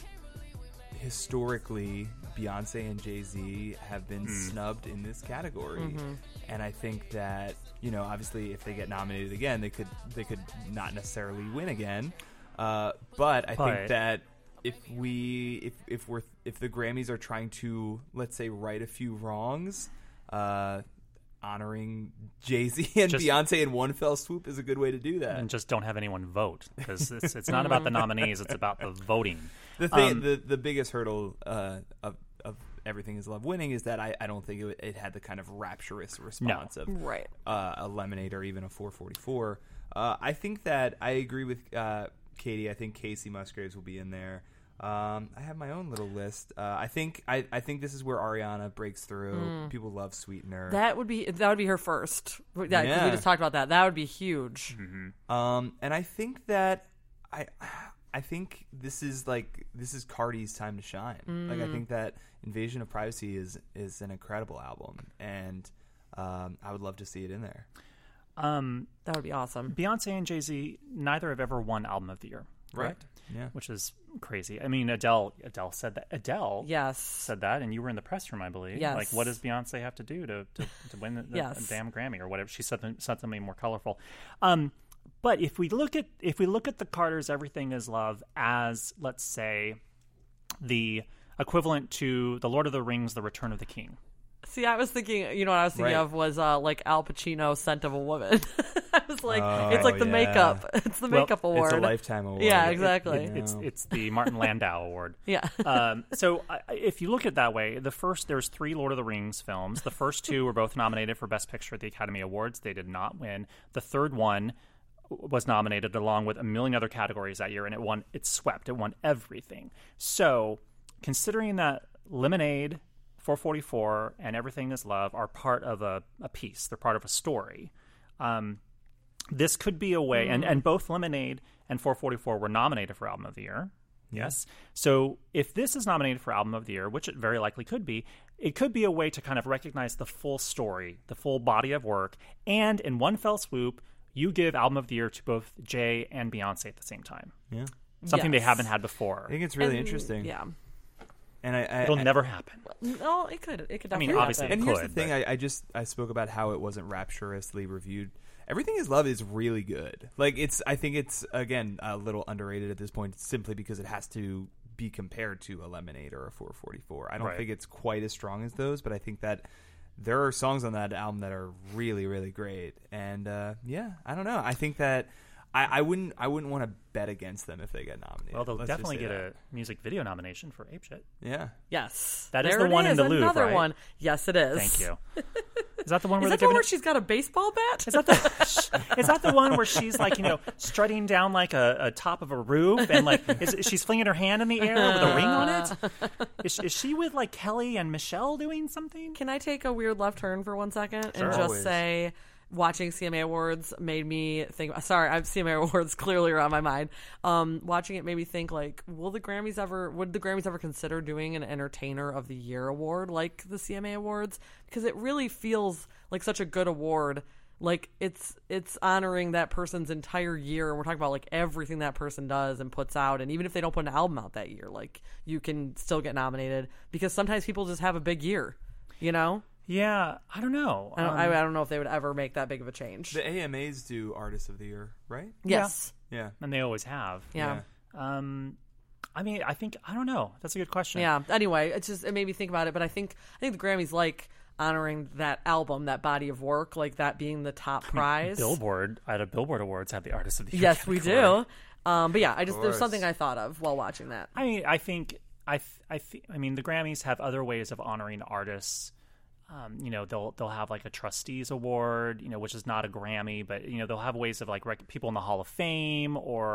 historically, Beyonce and Jay-Z have been Mm. snubbed in this category, Mm-hmm. and I think that, you know, obviously, if they get nominated again, they could they could not necessarily win again. Uh, but I But- think that if we if if we're if the Grammys are trying to, let's say, right a few wrongs, uh, honoring Jay-Z and Just- Beyonce in one fell swoop is a good way to do that. And just don't have anyone vote, because it's, it's not about the nominees, it's about the voting. The thing, Um, the the biggest hurdle uh, of of Everything Is Love winning is that I, I don't think it, it had the kind of rapturous response of Right. uh, a Lemonade or even a four forty-four. Uh, I think that I agree with uh, Katie. I think Casey Musgraves will be in there. Um, I have my own little list. Uh, I think I, I think this is where Ariana breaks through. People love Sweetener. That would be that would be her first. Yeah, 'cause Yeah. we just talked about that. That would be huge. Um, and I think that I, I think this is like this is Cardi's time to shine. Like I think that Invasion of Privacy is is an incredible album, and um, I would love to see it in there. Um, That would be awesome. Beyonce and Jay-Z, neither have ever won Album of the Year, correct? Yeah. Which is crazy. I mean, Adele Adele said that. Adele Yes. said that, and you were in the press room, I believe. Yes. Like, what does Beyonce have to do to, to, to win the, the Yes. damn Grammy or whatever? She said, said something more colorful. Um, but if we look at if we look at the Carters, Everything Is Love as, let's say, the equivalent to The Lord of the Rings, The Return of the King. See, I was thinking, you know, what I was thinking Right. of was uh, like Al Pacino, Scent of a Woman. I was like, Oh, it's like the yeah. makeup. It's the Well, makeup award. It's a lifetime award. Yeah, It- exactly. it- It's No. it's the Martin Landau Award. Yeah. um, so I, if you look at it that way, the first there's three Lord of the Rings films. The first two were both nominated for Best Picture at the Academy Awards. They did not win. The third one was nominated along with a million other categories that year, and it won. It swept. It won everything. So considering that Lemonade, four forty-four, and Everything Is Love are part of a, a piece, they're part of a story. Um, this could be a way, and, and both Lemonade and four forty-four were nominated for Album of the Year. Yes. So if this is nominated for Album of the Year, which it very likely could be, it could be a way to kind of recognize the full story, the full body of work, and in one fell swoop, you give Album of the Year to both Jay and Beyonce at the same time. Yeah. Something they Yes. haven't had before. I think it's really And- interesting. Yeah. And I, I It'll I, never happen. No, it could. It could. I mean, definitely obviously happen. And here's could, the thing: but- I, I just I spoke about how it wasn't rapturously reviewed. Everything Is Love is really good. Like it's, I think it's again a little underrated at this point, simply because it has to be compared to a Lemonade or a four forty-four. I don't Right. think it's quite as strong as those, but I think that there are songs on that album that are really, really great. And uh, yeah, I don't know. I think that I, I wouldn't I wouldn't want to bet against them if they get nominated. Well, they'll Let's just definitely say get that. a music video nomination for Ape Shit. Yeah. Yes. That is There the it one in is, the Louvre, Another right? one. Yes, it is. Thank you. Is that the one Is where that they're the one giving where it? she's got a baseball bat? Is that the is that the one where she's like, you know, strutting down like a, a top of a roof and like is, she's flinging her hand in the air with a ring on it? Is, is she with like Kelly and Michelle doing something? Can I take a weird left turn for one second Sure. and just Always. say watching C M A Awards made me think sorry, I'm C M A Awards clearly are on my mind. Um, watching it made me think like, will the Grammys ever would the Grammys ever consider doing an Entertainer of the Year award like the C M A Awards? Because it really feels like such a good award. Like it's it's honoring that person's entire year, and we're talking about like everything that person does and puts out, and even if they don't put an album out that year, like you can still get nominated because sometimes people just have a big year, you know. Yeah, I don't know. I don't, Um, I, I don't know if they would ever make that big of a change. The A M As do Artist of the Year, right? Yes. Yeah. and they always have. Yeah. Um, I mean, I think I don't know. That's a good question. Yeah. Anyway, it's just it made me think about it, but I think I think the Grammys like honoring that album, that body of work, like that being the top prize. Billboard at a Billboard Awards had the Artist of the Year. Yes, we category. do. Um, but yeah, I just there's course. something I thought of while watching that. I mean, I think I, th- I, th- I mean, the Grammys have other ways of honoring artists. Um, you know, they'll they'll have like a trustees award, you know, which is not a Grammy, but you know, they'll have ways of like rec- people in the Hall of Fame or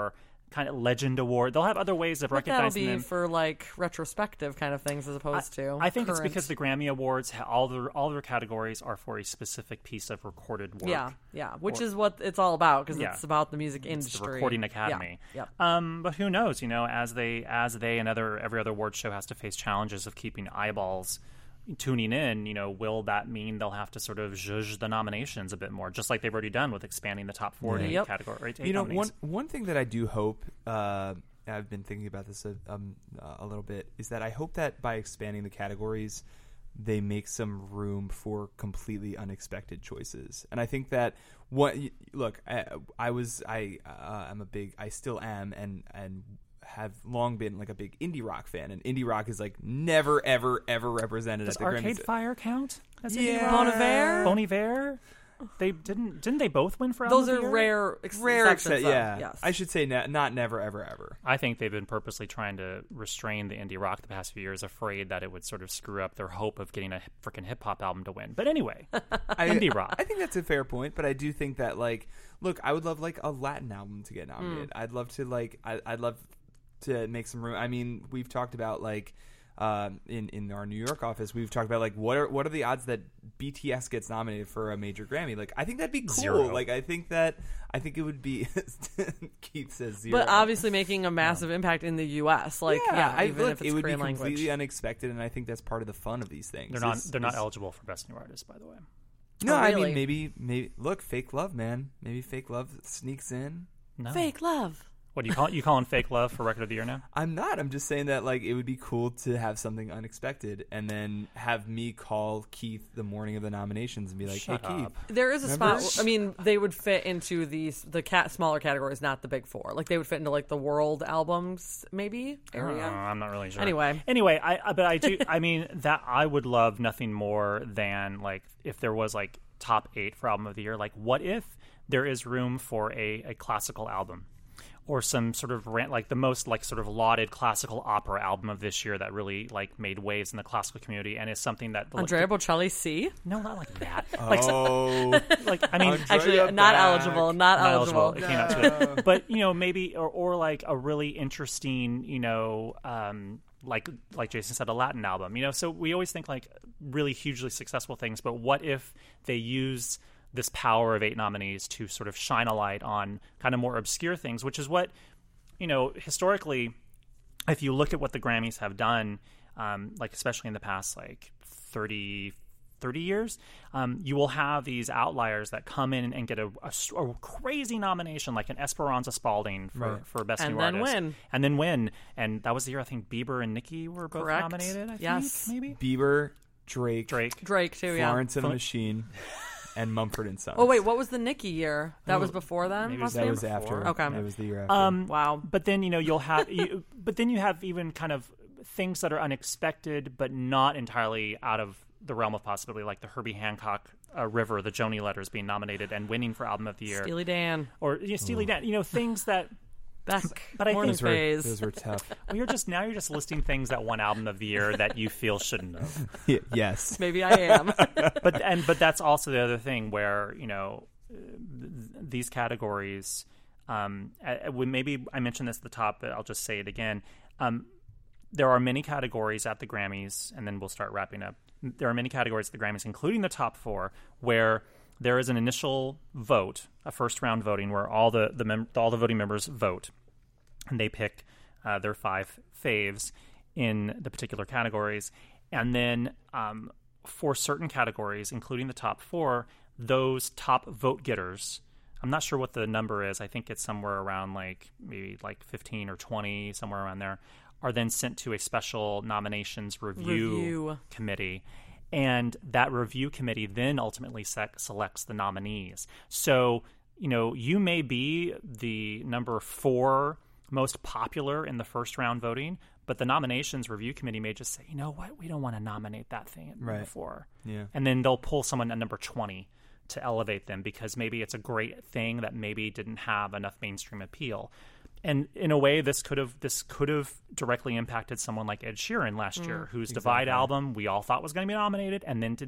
kind of legend award. They'll have other ways of But that'll recognizing be them. for like retrospective kind of things as opposed to. I think current. it's because the Grammy Awards, ha- all their all their categories are for a specific piece of recorded work. Yeah, yeah, which Or- is what it's all about because Yeah. it's about the music It's industry. the Recording Academy. Yeah, Um, but who knows? You know, as they as they and other every other award show has to face challenges of keeping eyeballs tuning in, you know, will that mean they'll have to sort of zhuzh the nominations a bit more, just like they've already done with expanding the top forty Yep. category? Right, You know, nominees. one one thing that I do hope, uh, I've been thinking about this a, um, a little bit, is that I hope that by expanding the categories, they make some room for completely unexpected choices. And I think that what look, I, I was I uh, I'm a big I still am and and have long been like a big indie rock fan, and indie rock is like never ever ever represented Does at the Arcade Grammys. Fire count? As Yeah. indie rock? Bon Iver? Bon Iver? They didn't didn't they both win for those Album of are the Year? rare, ex- Rare, exceptions. except, though. yeah. Yes. I should say ne- not never ever ever. I think they've been purposely trying to restrain the indie rock the past few years, afraid that it would sort of screw up their hope of getting a freaking hip hop album to win. But anyway, I, indie rock. I think that's a fair point, but I do think that like, look, I would love like a Latin album to get nominated. I'd love to like, I, I'd love to make some room. I mean, we've talked about like, um, in in our New York office, we've talked about like what are what are the odds that B T S gets nominated for a major Grammy? Like, I think that'd be cool. Zero. Like, I think that I think it would be. Keith says zero, But obviously making a massive impact in the U S. Like, yeah, I, even look, if it's it would be Korean language. completely unexpected, and I think that's part of the fun of these things. They're not is- they're not is- eligible for Best New Artist, by the way. No, Oh, I really? mean maybe maybe look, Fake Love, man. Maybe Fake Love sneaks in. No. Fake love. What do you call you calling Fake Love for Record of the Year now? I'm not. I'm just saying that like it would be cool to have something unexpected and then have me call Keith the morning of the nominations and be like, Shut "Hey, up. Keith." There is a Remember? spot. I mean, they would fit into these the cat smaller categories, not the big four. Like they would fit into like the world albums, maybe area. Uh, I'm not really sure. Anyway. anyway, I I- but I do. I mean that I would love nothing more than like if there was like top eight for Album of the Year. Like, what if there is room for a, a classical album? Or some sort of rant, like the most like sort of lauded classical opera album of this year that really like made waves in the classical community and is something that Andrea Bocelli, C. no, not like that. Like, Oh, like I mean, Andrea Actually, not back. eligible. Not, not eligible. eligible. It came out too late. But you know, maybe or, or like a really interesting, you know, um, like like Jason said, a Latin album. You know, so we always think like really hugely successful things, but what if they use this power of eight nominees to sort of shine a light on kind of more obscure things, which is what, you know, historically, if you look at what the Grammys have done, um, like especially in the past like thirty, thirty years, um, you will have these outliers that come in and get a, a, a crazy nomination, like an Esperanza Spalding for, Right. for Best And New then Artist. win. And then win. And that was the year I think Bieber and Nicki were both Correct. nominated, I Yes. think, maybe? Bieber, Drake, Drake. Drake too. Yeah. Florence and the Fl- Machine, and Mumford and Sons. Oh wait, what was the Nicki year? That was before then. maybe it must that be? was after. Okay. That was the year after. Um, Wow. But then, you know, you'll have, you, but then you have even kind of things that are unexpected, but not entirely out of the realm of possibility, like the Herbie Hancock uh, River, the Joni Letters being nominated and winning for Album of the Year. Steely Dan. Or you know, Steely Dan, you know, things that Beck. but I Morning think- those, were, phase. those were tough. well, you're just now you're just listing things that won Album of the Year that you feel shouldn't have. Y- yes. Maybe I am. But and but that's also the other thing where you know uh, th- these categories. Um, uh, when maybe I mentioned this at the top, but I'll just say it again. Um, there are many categories at the Grammys, and then we'll start wrapping up. There are many categories at the Grammys, including the top four, where there is an initial vote, a first round voting, where all the the mem- all the voting members vote, and they pick uh, their five faves in the particular categories, and then um, for certain categories, including the top four, those top vote getters. I'm not sure what the number is. I think it's somewhere around like maybe like fifteen or twenty, somewhere around there, are then sent to a special nominations review, Review. committee. And that review committee then ultimately sec- selects the nominees. So, you know, you may be the number four most popular in the first round voting, but the nominations review committee may just say, you know what, we don't want to nominate that thing at number Right. four. Yeah. And then they'll pull someone at number twenty to elevate them because maybe it's a great thing that maybe didn't have enough mainstream appeal. And in a way, this could have this could have directly impacted someone like Ed Sheeran last year, whose Divide album we all thought was going to be nominated and then did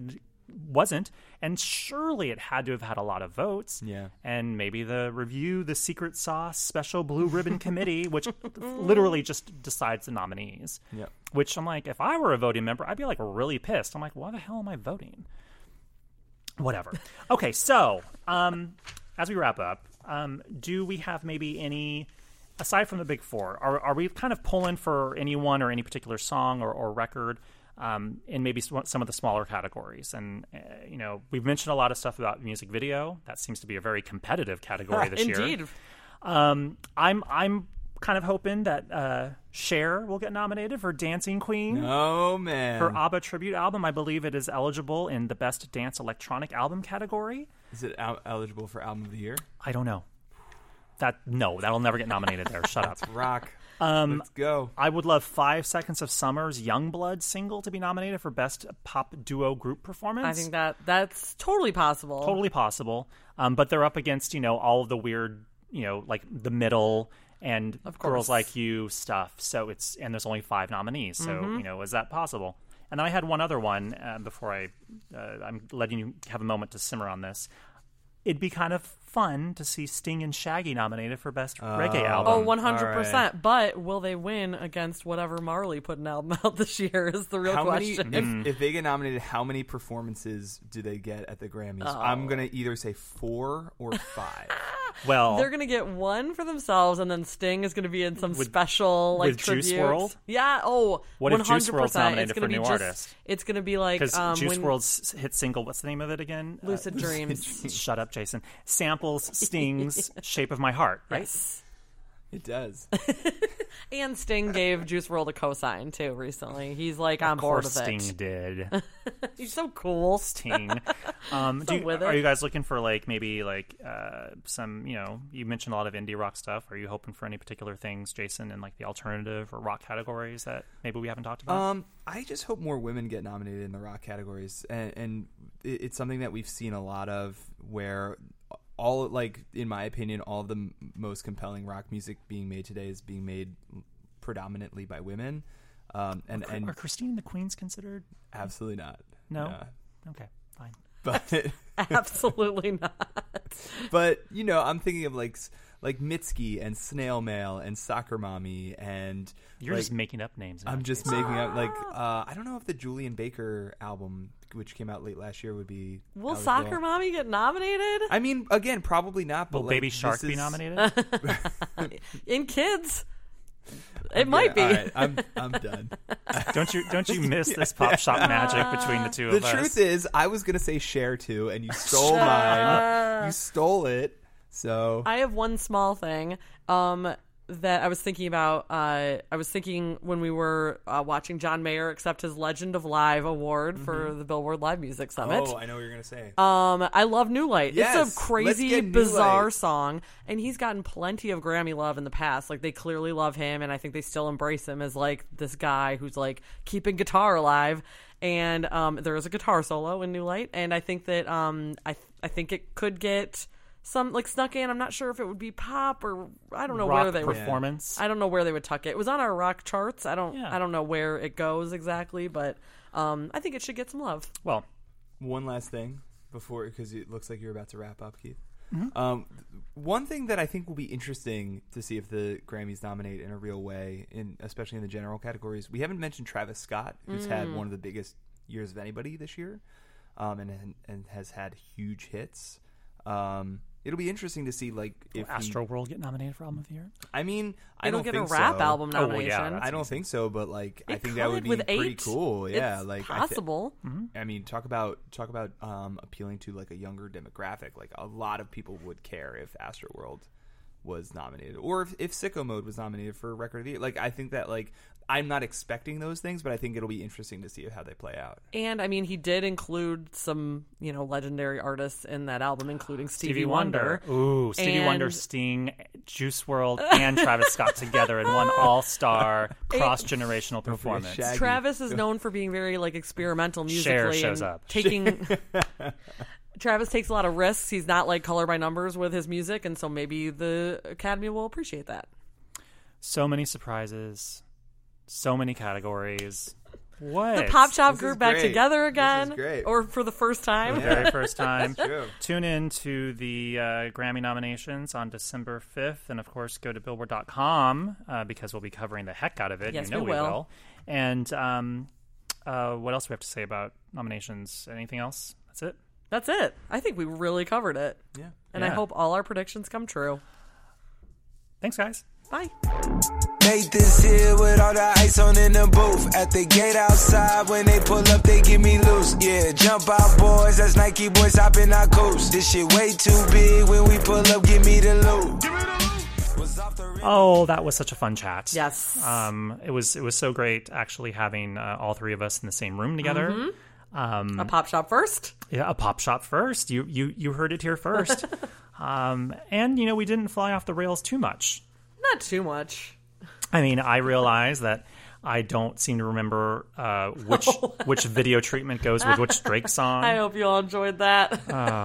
wasn't, and surely it had to have had a lot of votes. Yeah. And maybe the review, the secret sauce special blue ribbon committee, which literally just decides the nominees. Yep. Which I'm like, if I were a voting member, I'd be like really pissed. I'm like, why the hell am I voting? Whatever. Okay, so um, as we wrap up, um, do we have maybe any, aside from the big four, are are we kind of pulling for anyone or any particular song or, or record? Um, in maybe some of the smaller categories. And, uh, you know, we've mentioned a lot of stuff about music video. That seems to be a very competitive category this year. Indeed. Um, I'm I'm kind of hoping that uh, Cher will get nominated for Dancing Queen. Oh, man. Her ABBA tribute album. I believe it is eligible in the Best Dance Electronic Album category. Is it el- eligible for Album of the Year? I don't know. That No, that'll never get nominated there. Shut up. Rock. Um, Let's go. I would love Five Seconds of Summer's Youngblood single to be nominated for Best Pop Duo Group Performance. I think that that's totally possible. Totally possible. Um, but they're up against, you know, all of the weird, you know, like The Middle and Of course. Girls Like You stuff. So it's, and there's only five nominees. So, Mm-hmm. you know, is that possible? And then I had one other one uh, before I, uh, I'm letting you have a moment to simmer on this. It'd be kind of fun to see Sting and Shaggy nominated for Best Reggae Album. Oh, one hundred percent. All right. But will they win against whatever Marley put an album out this year is the real How many, question. if, if they get nominated, how many performances do they get at the Grammys? Oh. I'm going to either say four or five. Well, They're going to get one for themselves, and then Sting is going to be in some With- special, like, with Juice tribute. WRLD? Yeah, oh, What if one hundred percent. Juice world's nominated it's for gonna New be just, Artist? It's going to be like... because um, Juice when, world's hit single, what's the name of it again? Lucid Uh, Dreams. Shut up, Jason. Samples Sting's Shape of My Heart, right? Yes. It does. And Sting gave Juice world a cosign, too, recently. He's, like, on Of board course with Sting it. did. He's so cool. Sting. Um, do you, with are it. you guys looking for, like, maybe, like, uh, some, you know, you mentioned a lot of indie rock stuff. Are you hoping for any particular things, Jason, in, like, the alternative or rock categories that maybe we haven't talked about? Um, I just hope more women get nominated in the rock categories, and, and it, it's something that we've seen a lot of. Where all, like, in my opinion, all the m- most compelling rock music being made today is being made predominantly by women, um, and are, and are Christine and the Queens considered? absolutely not. No? No. Okay, fine. But Absolutely not. but you know, I'm thinking of like s- like Mitski and Snail Mail and Soccer Mommy, and You're like, just making up names. now, I'm just Jason. making up like uh, I don't know if the Julian Baker album, which came out late last year, would be. Will eligible. Soccer Mommy get nominated? I mean, again, probably not. But Will like, Baby Shark this be is- nominated? In kids? It might be. All right, I'm I'm done. Don't you don't you miss this pop shop magic between the two The of us? truth is, I was gonna say Cher too, and you stole mine. You stole it. So I have one small thing um, that I was thinking about. Uh, I was thinking when we were uh, watching John Mayer accept his Legend of Live award for the Billboard Live Music Summit. oh, I know what you're gonna say. Um, I love New Light. Yes, it's a let's crazy, get New bizarre Light. song, and he's gotten plenty of Grammy love in the past. Like, they clearly love him, and I think they still embrace him as, like, this guy who's, like, keeping guitar alive. And um, there is a guitar solo in New Light, and I think that um, I th- I think it could get some, like, snuck in. I'm not sure if it would be pop or I don't know Rock where they would. performance. I don't know where they would tuck it. It was on our rock charts. I don't Yeah. I don't know where it goes exactly, but um, I think it should get some love. Well, One last thing before, because it looks like you're about to wrap up, Keith. Mm-hmm. Um, one thing that I think will be interesting to see if the Grammys nominate in a real way, in especially in the general categories. We haven't mentioned Travis Scott, who's Mm. had one of the biggest years of anybody this year, um, and and has had huge hits. Um, it'll be interesting to see, like, if he- Astro World get nominated for Album of the Year? I mean, I They don't don't get a think rap so. album Oh, well, yeah, nomination. that's I don't think so, but like I It think that would could be with pretty eight. cool. Yeah, It's like I thi- possible. I mean, talk about talk about um, appealing to like a younger demographic. Like, a lot of people would care if Astroworld was nominated, or if, if Sicko Mode was nominated for Record of the Year. Like, I think that, like, I'm not expecting those things, but I think it'll be interesting to see how they play out. And I mean, he did include some, you know, legendary artists in that album, including Stevie, Wonder. Ooh, Stevie And- Wonder, Sting, Juice world, and Travis Scott together in one all-star cross-generational performance. Shaggy. Travis is known for being very, like, experimental Cher musically shows and up. taking. Travis takes a lot of risks. He's not like color by numbers with his music, and so maybe the Academy will appreciate that. So many surprises, so many categories. What? The Pop Shop This group is back great. together This again. is great. Or for the first time. The very first time. True. Tune in to the uh, Grammy nominations on December fifth. And, of course, go to billboard dot com uh, because we'll be covering the heck out of it. Yes, you know we will. And um, uh, what else do we have to say about nominations? Anything else? That's it? That's it. I think we really covered it. Yeah. And I Yeah. hope all our predictions come true. Thanks, guys. Bye. Made this here with all the ice on in the booth. At the gate outside, when they pull up, they give me loose. Yeah, jump out, boys. That's Nike boys hopping our coast. This shit way too big. When we pull up, give me the loot. Was off the rim. Oh, that was such a fun chat. Yes. Um, it was it was so great actually having uh, all three of us in the same room together. Mm-hmm. Um, A Pop Shop first. Yeah, a pop shop first. You you you heard it here first. um, and you know we didn't fly off the rails too much. Not too much. I mean, I realize that I don't seem to remember uh, which which video treatment goes with which Drake song. I hope you all enjoyed that.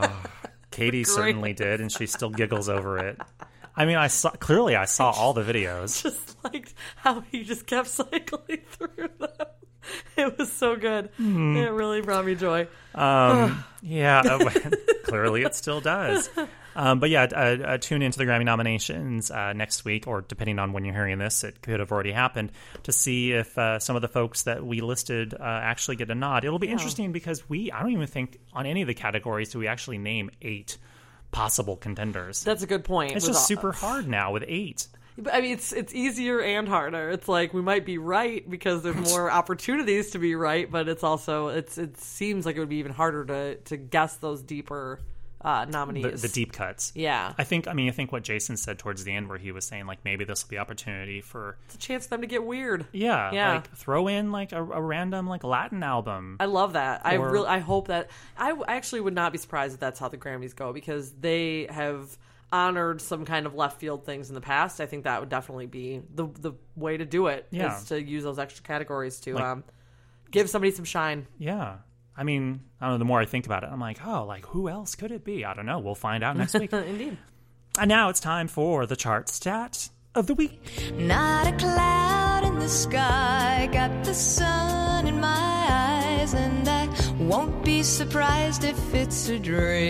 Katie certainly did, and she still giggles over it. I mean, I saw clearly I saw all the videos. Just liked how he just kept cycling through them. It was so good. Mm-hmm. It really brought me joy. Um, yeah, uh, clearly it still does. Um, but yeah, uh, uh, tune into the Grammy nominations uh, next week, or depending on when you're hearing this, it could have already happened, to see if uh, some of the folks that we listed uh, actually get a nod. It'll be interesting because we, I don't even think on any of the categories do we actually name eight possible contenders. That's a good point. It's With just all- super hard now with eight. But, I mean, it's it's easier and harder. It's like we might be right because there's more opportunities to be right, but it's also it's it seems like it would be even harder to to guess those deeper uh, The, nominees. the deep cuts. Yeah, I think, I mean, I think what Jason said towards the end where he was saying, like, maybe this will be opportunity for, it's a chance for them to get weird. yeah, Yeah. like, throw in, like, a, a random, like, Latin album. I love that. I Or- really I hope that I w- actually would not be surprised if that's how the Grammys go because they have honored some kind of left field things in the past. I think that would definitely be the the way to do it. Yeah. Is to use those extra categories to Like- um, give somebody some shine. Yeah. I mean, I don't know, the more I think about it, I'm like, oh, like, who else could it be? I don't know. We'll find out next week. Indeed. And now it's time for the chart stat of the week. Not a cloud in the sky, got the sun in my eyes, and I won't be surprised if it's a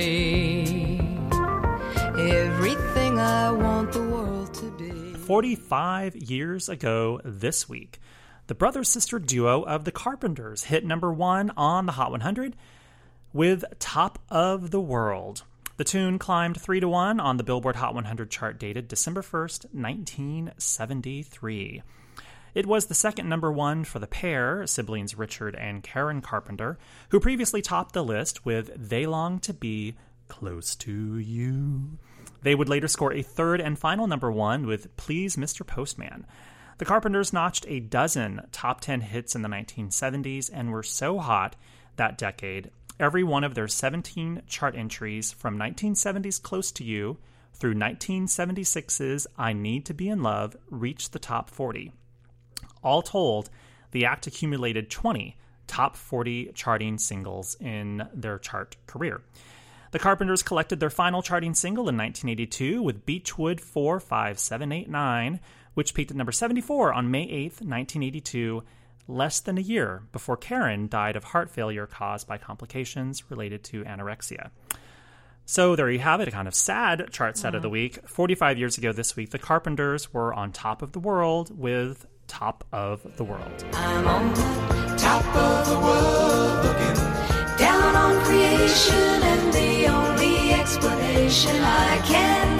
dream. Everything I want the world to be. forty-five years ago this week, the brother-sister duo of the Carpenters hit number one on the Hot one hundred with Top of the World. The tune climbed three to one on the Billboard Hot one hundred chart dated December first, nineteen seventy-three. It was the second number one for the pair, siblings Richard and Karen Carpenter, who previously topped the list with They Long to Be Close to You. They would later score a third and final number one with Please Mister Postman. The Carpenters notched a dozen top ten hits in the nineteen seventies and were so hot that decade, every one of their seventeen chart entries from nineteen seventies Close to You through nineteen seventy-six's I Need to Be in Love reached the top forty. All told, the act accumulated twenty top forty charting singles in their chart career. The Carpenters collected their final charting single in nineteen eighty-two with Beechwood four five seven eight nine, which peaked at number seventy-four on May eighth, nineteen eighty-two, less than a year before Karen died of heart failure caused by complications related to anorexia. So there you have it, a kind of sad chart set of the week. forty-five years ago this week, the Carpenters were on top of the world with Top of the World. I'm on the top of the world, looking down on creation, and the only explanation I can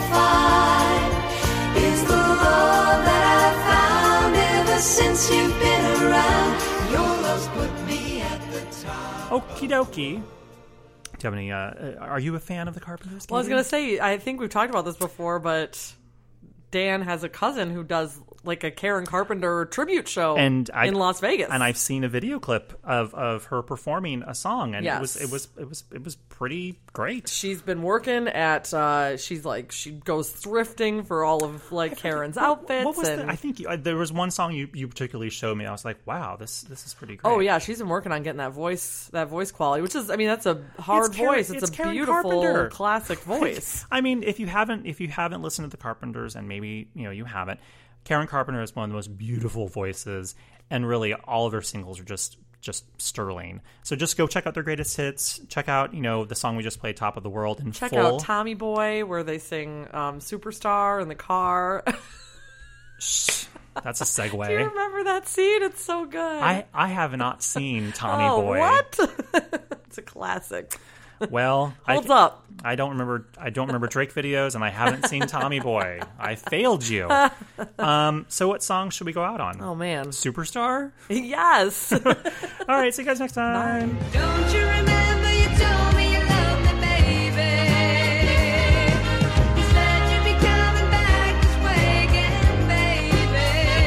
find is the love that I've found ever since you've been around. Your love's put me at the top. Okie dokie. Do you have any, uh, are you a fan of the Carpenters? Well, I was Katie? going to say, I think we've talked about this before, but Dan has a cousin who does like a Karen Carpenter tribute show and I, in Las Vegas. and I've seen a video clip of, of her performing a song, and Yes. it was it was it was it was pretty great. She's been working at, uh, she's like, she goes thrifting for all of like Karen's outfits. What was and, the, I think you, uh, there was one song you, you particularly showed me. I was like, wow, this this is pretty great. Oh yeah, she's been working on getting that voice, that voice quality, which is, I mean, that's a hard It's Karen- voice. It's, it's a Karen beautiful Carpenter. classic voice. I mean, if you haven't if you haven't listened to the Carpenters, and maybe you know you haven't, Karen Carpenter is one of the most beautiful voices, and really all of her singles are just just sterling. So just go check out their greatest hits. Check out, you know, the song we just played, Top of the World, in Check full. out Tommy Boy, where they sing um, Superstar in the car. That's a segue. Do you remember that scene? It's so good. I, I have not seen Tommy oh, Boy. What? It's a classic. Well, Holds I, up. I don't remember. I don't remember Drake videos, and I haven't seen Tommy Boy. I failed you. Um, so, what song should we go out on? Oh man, Superstar. Yes. All right. See you guys next time. Don't you remember you told me you loved me, baby? You said you'd be coming back this way again, baby.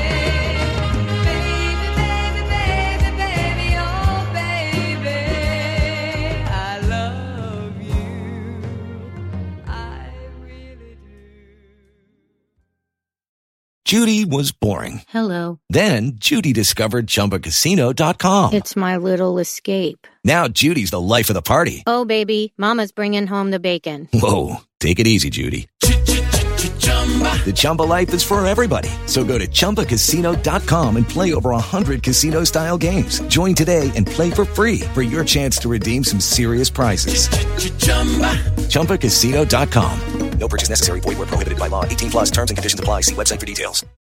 Baby, baby, baby, baby, oh baby, I love you. I really do. Judy was boring. Hello. Then Judy discovered Chumba Casino dot com. It's my little escape. Now Judy's the life of the party. Oh, baby, mama's bringing home the bacon. Whoa, take it easy, Judy. The Chumba life is for everybody. So go to Chumba Casino dot com and play over one hundred casino-style games. Join today and play for free for your chance to redeem some serious prizes. Chumba Casino dot com. No purchase necessary. Void where prohibited by law. eighteen plus terms and conditions apply. See website for details.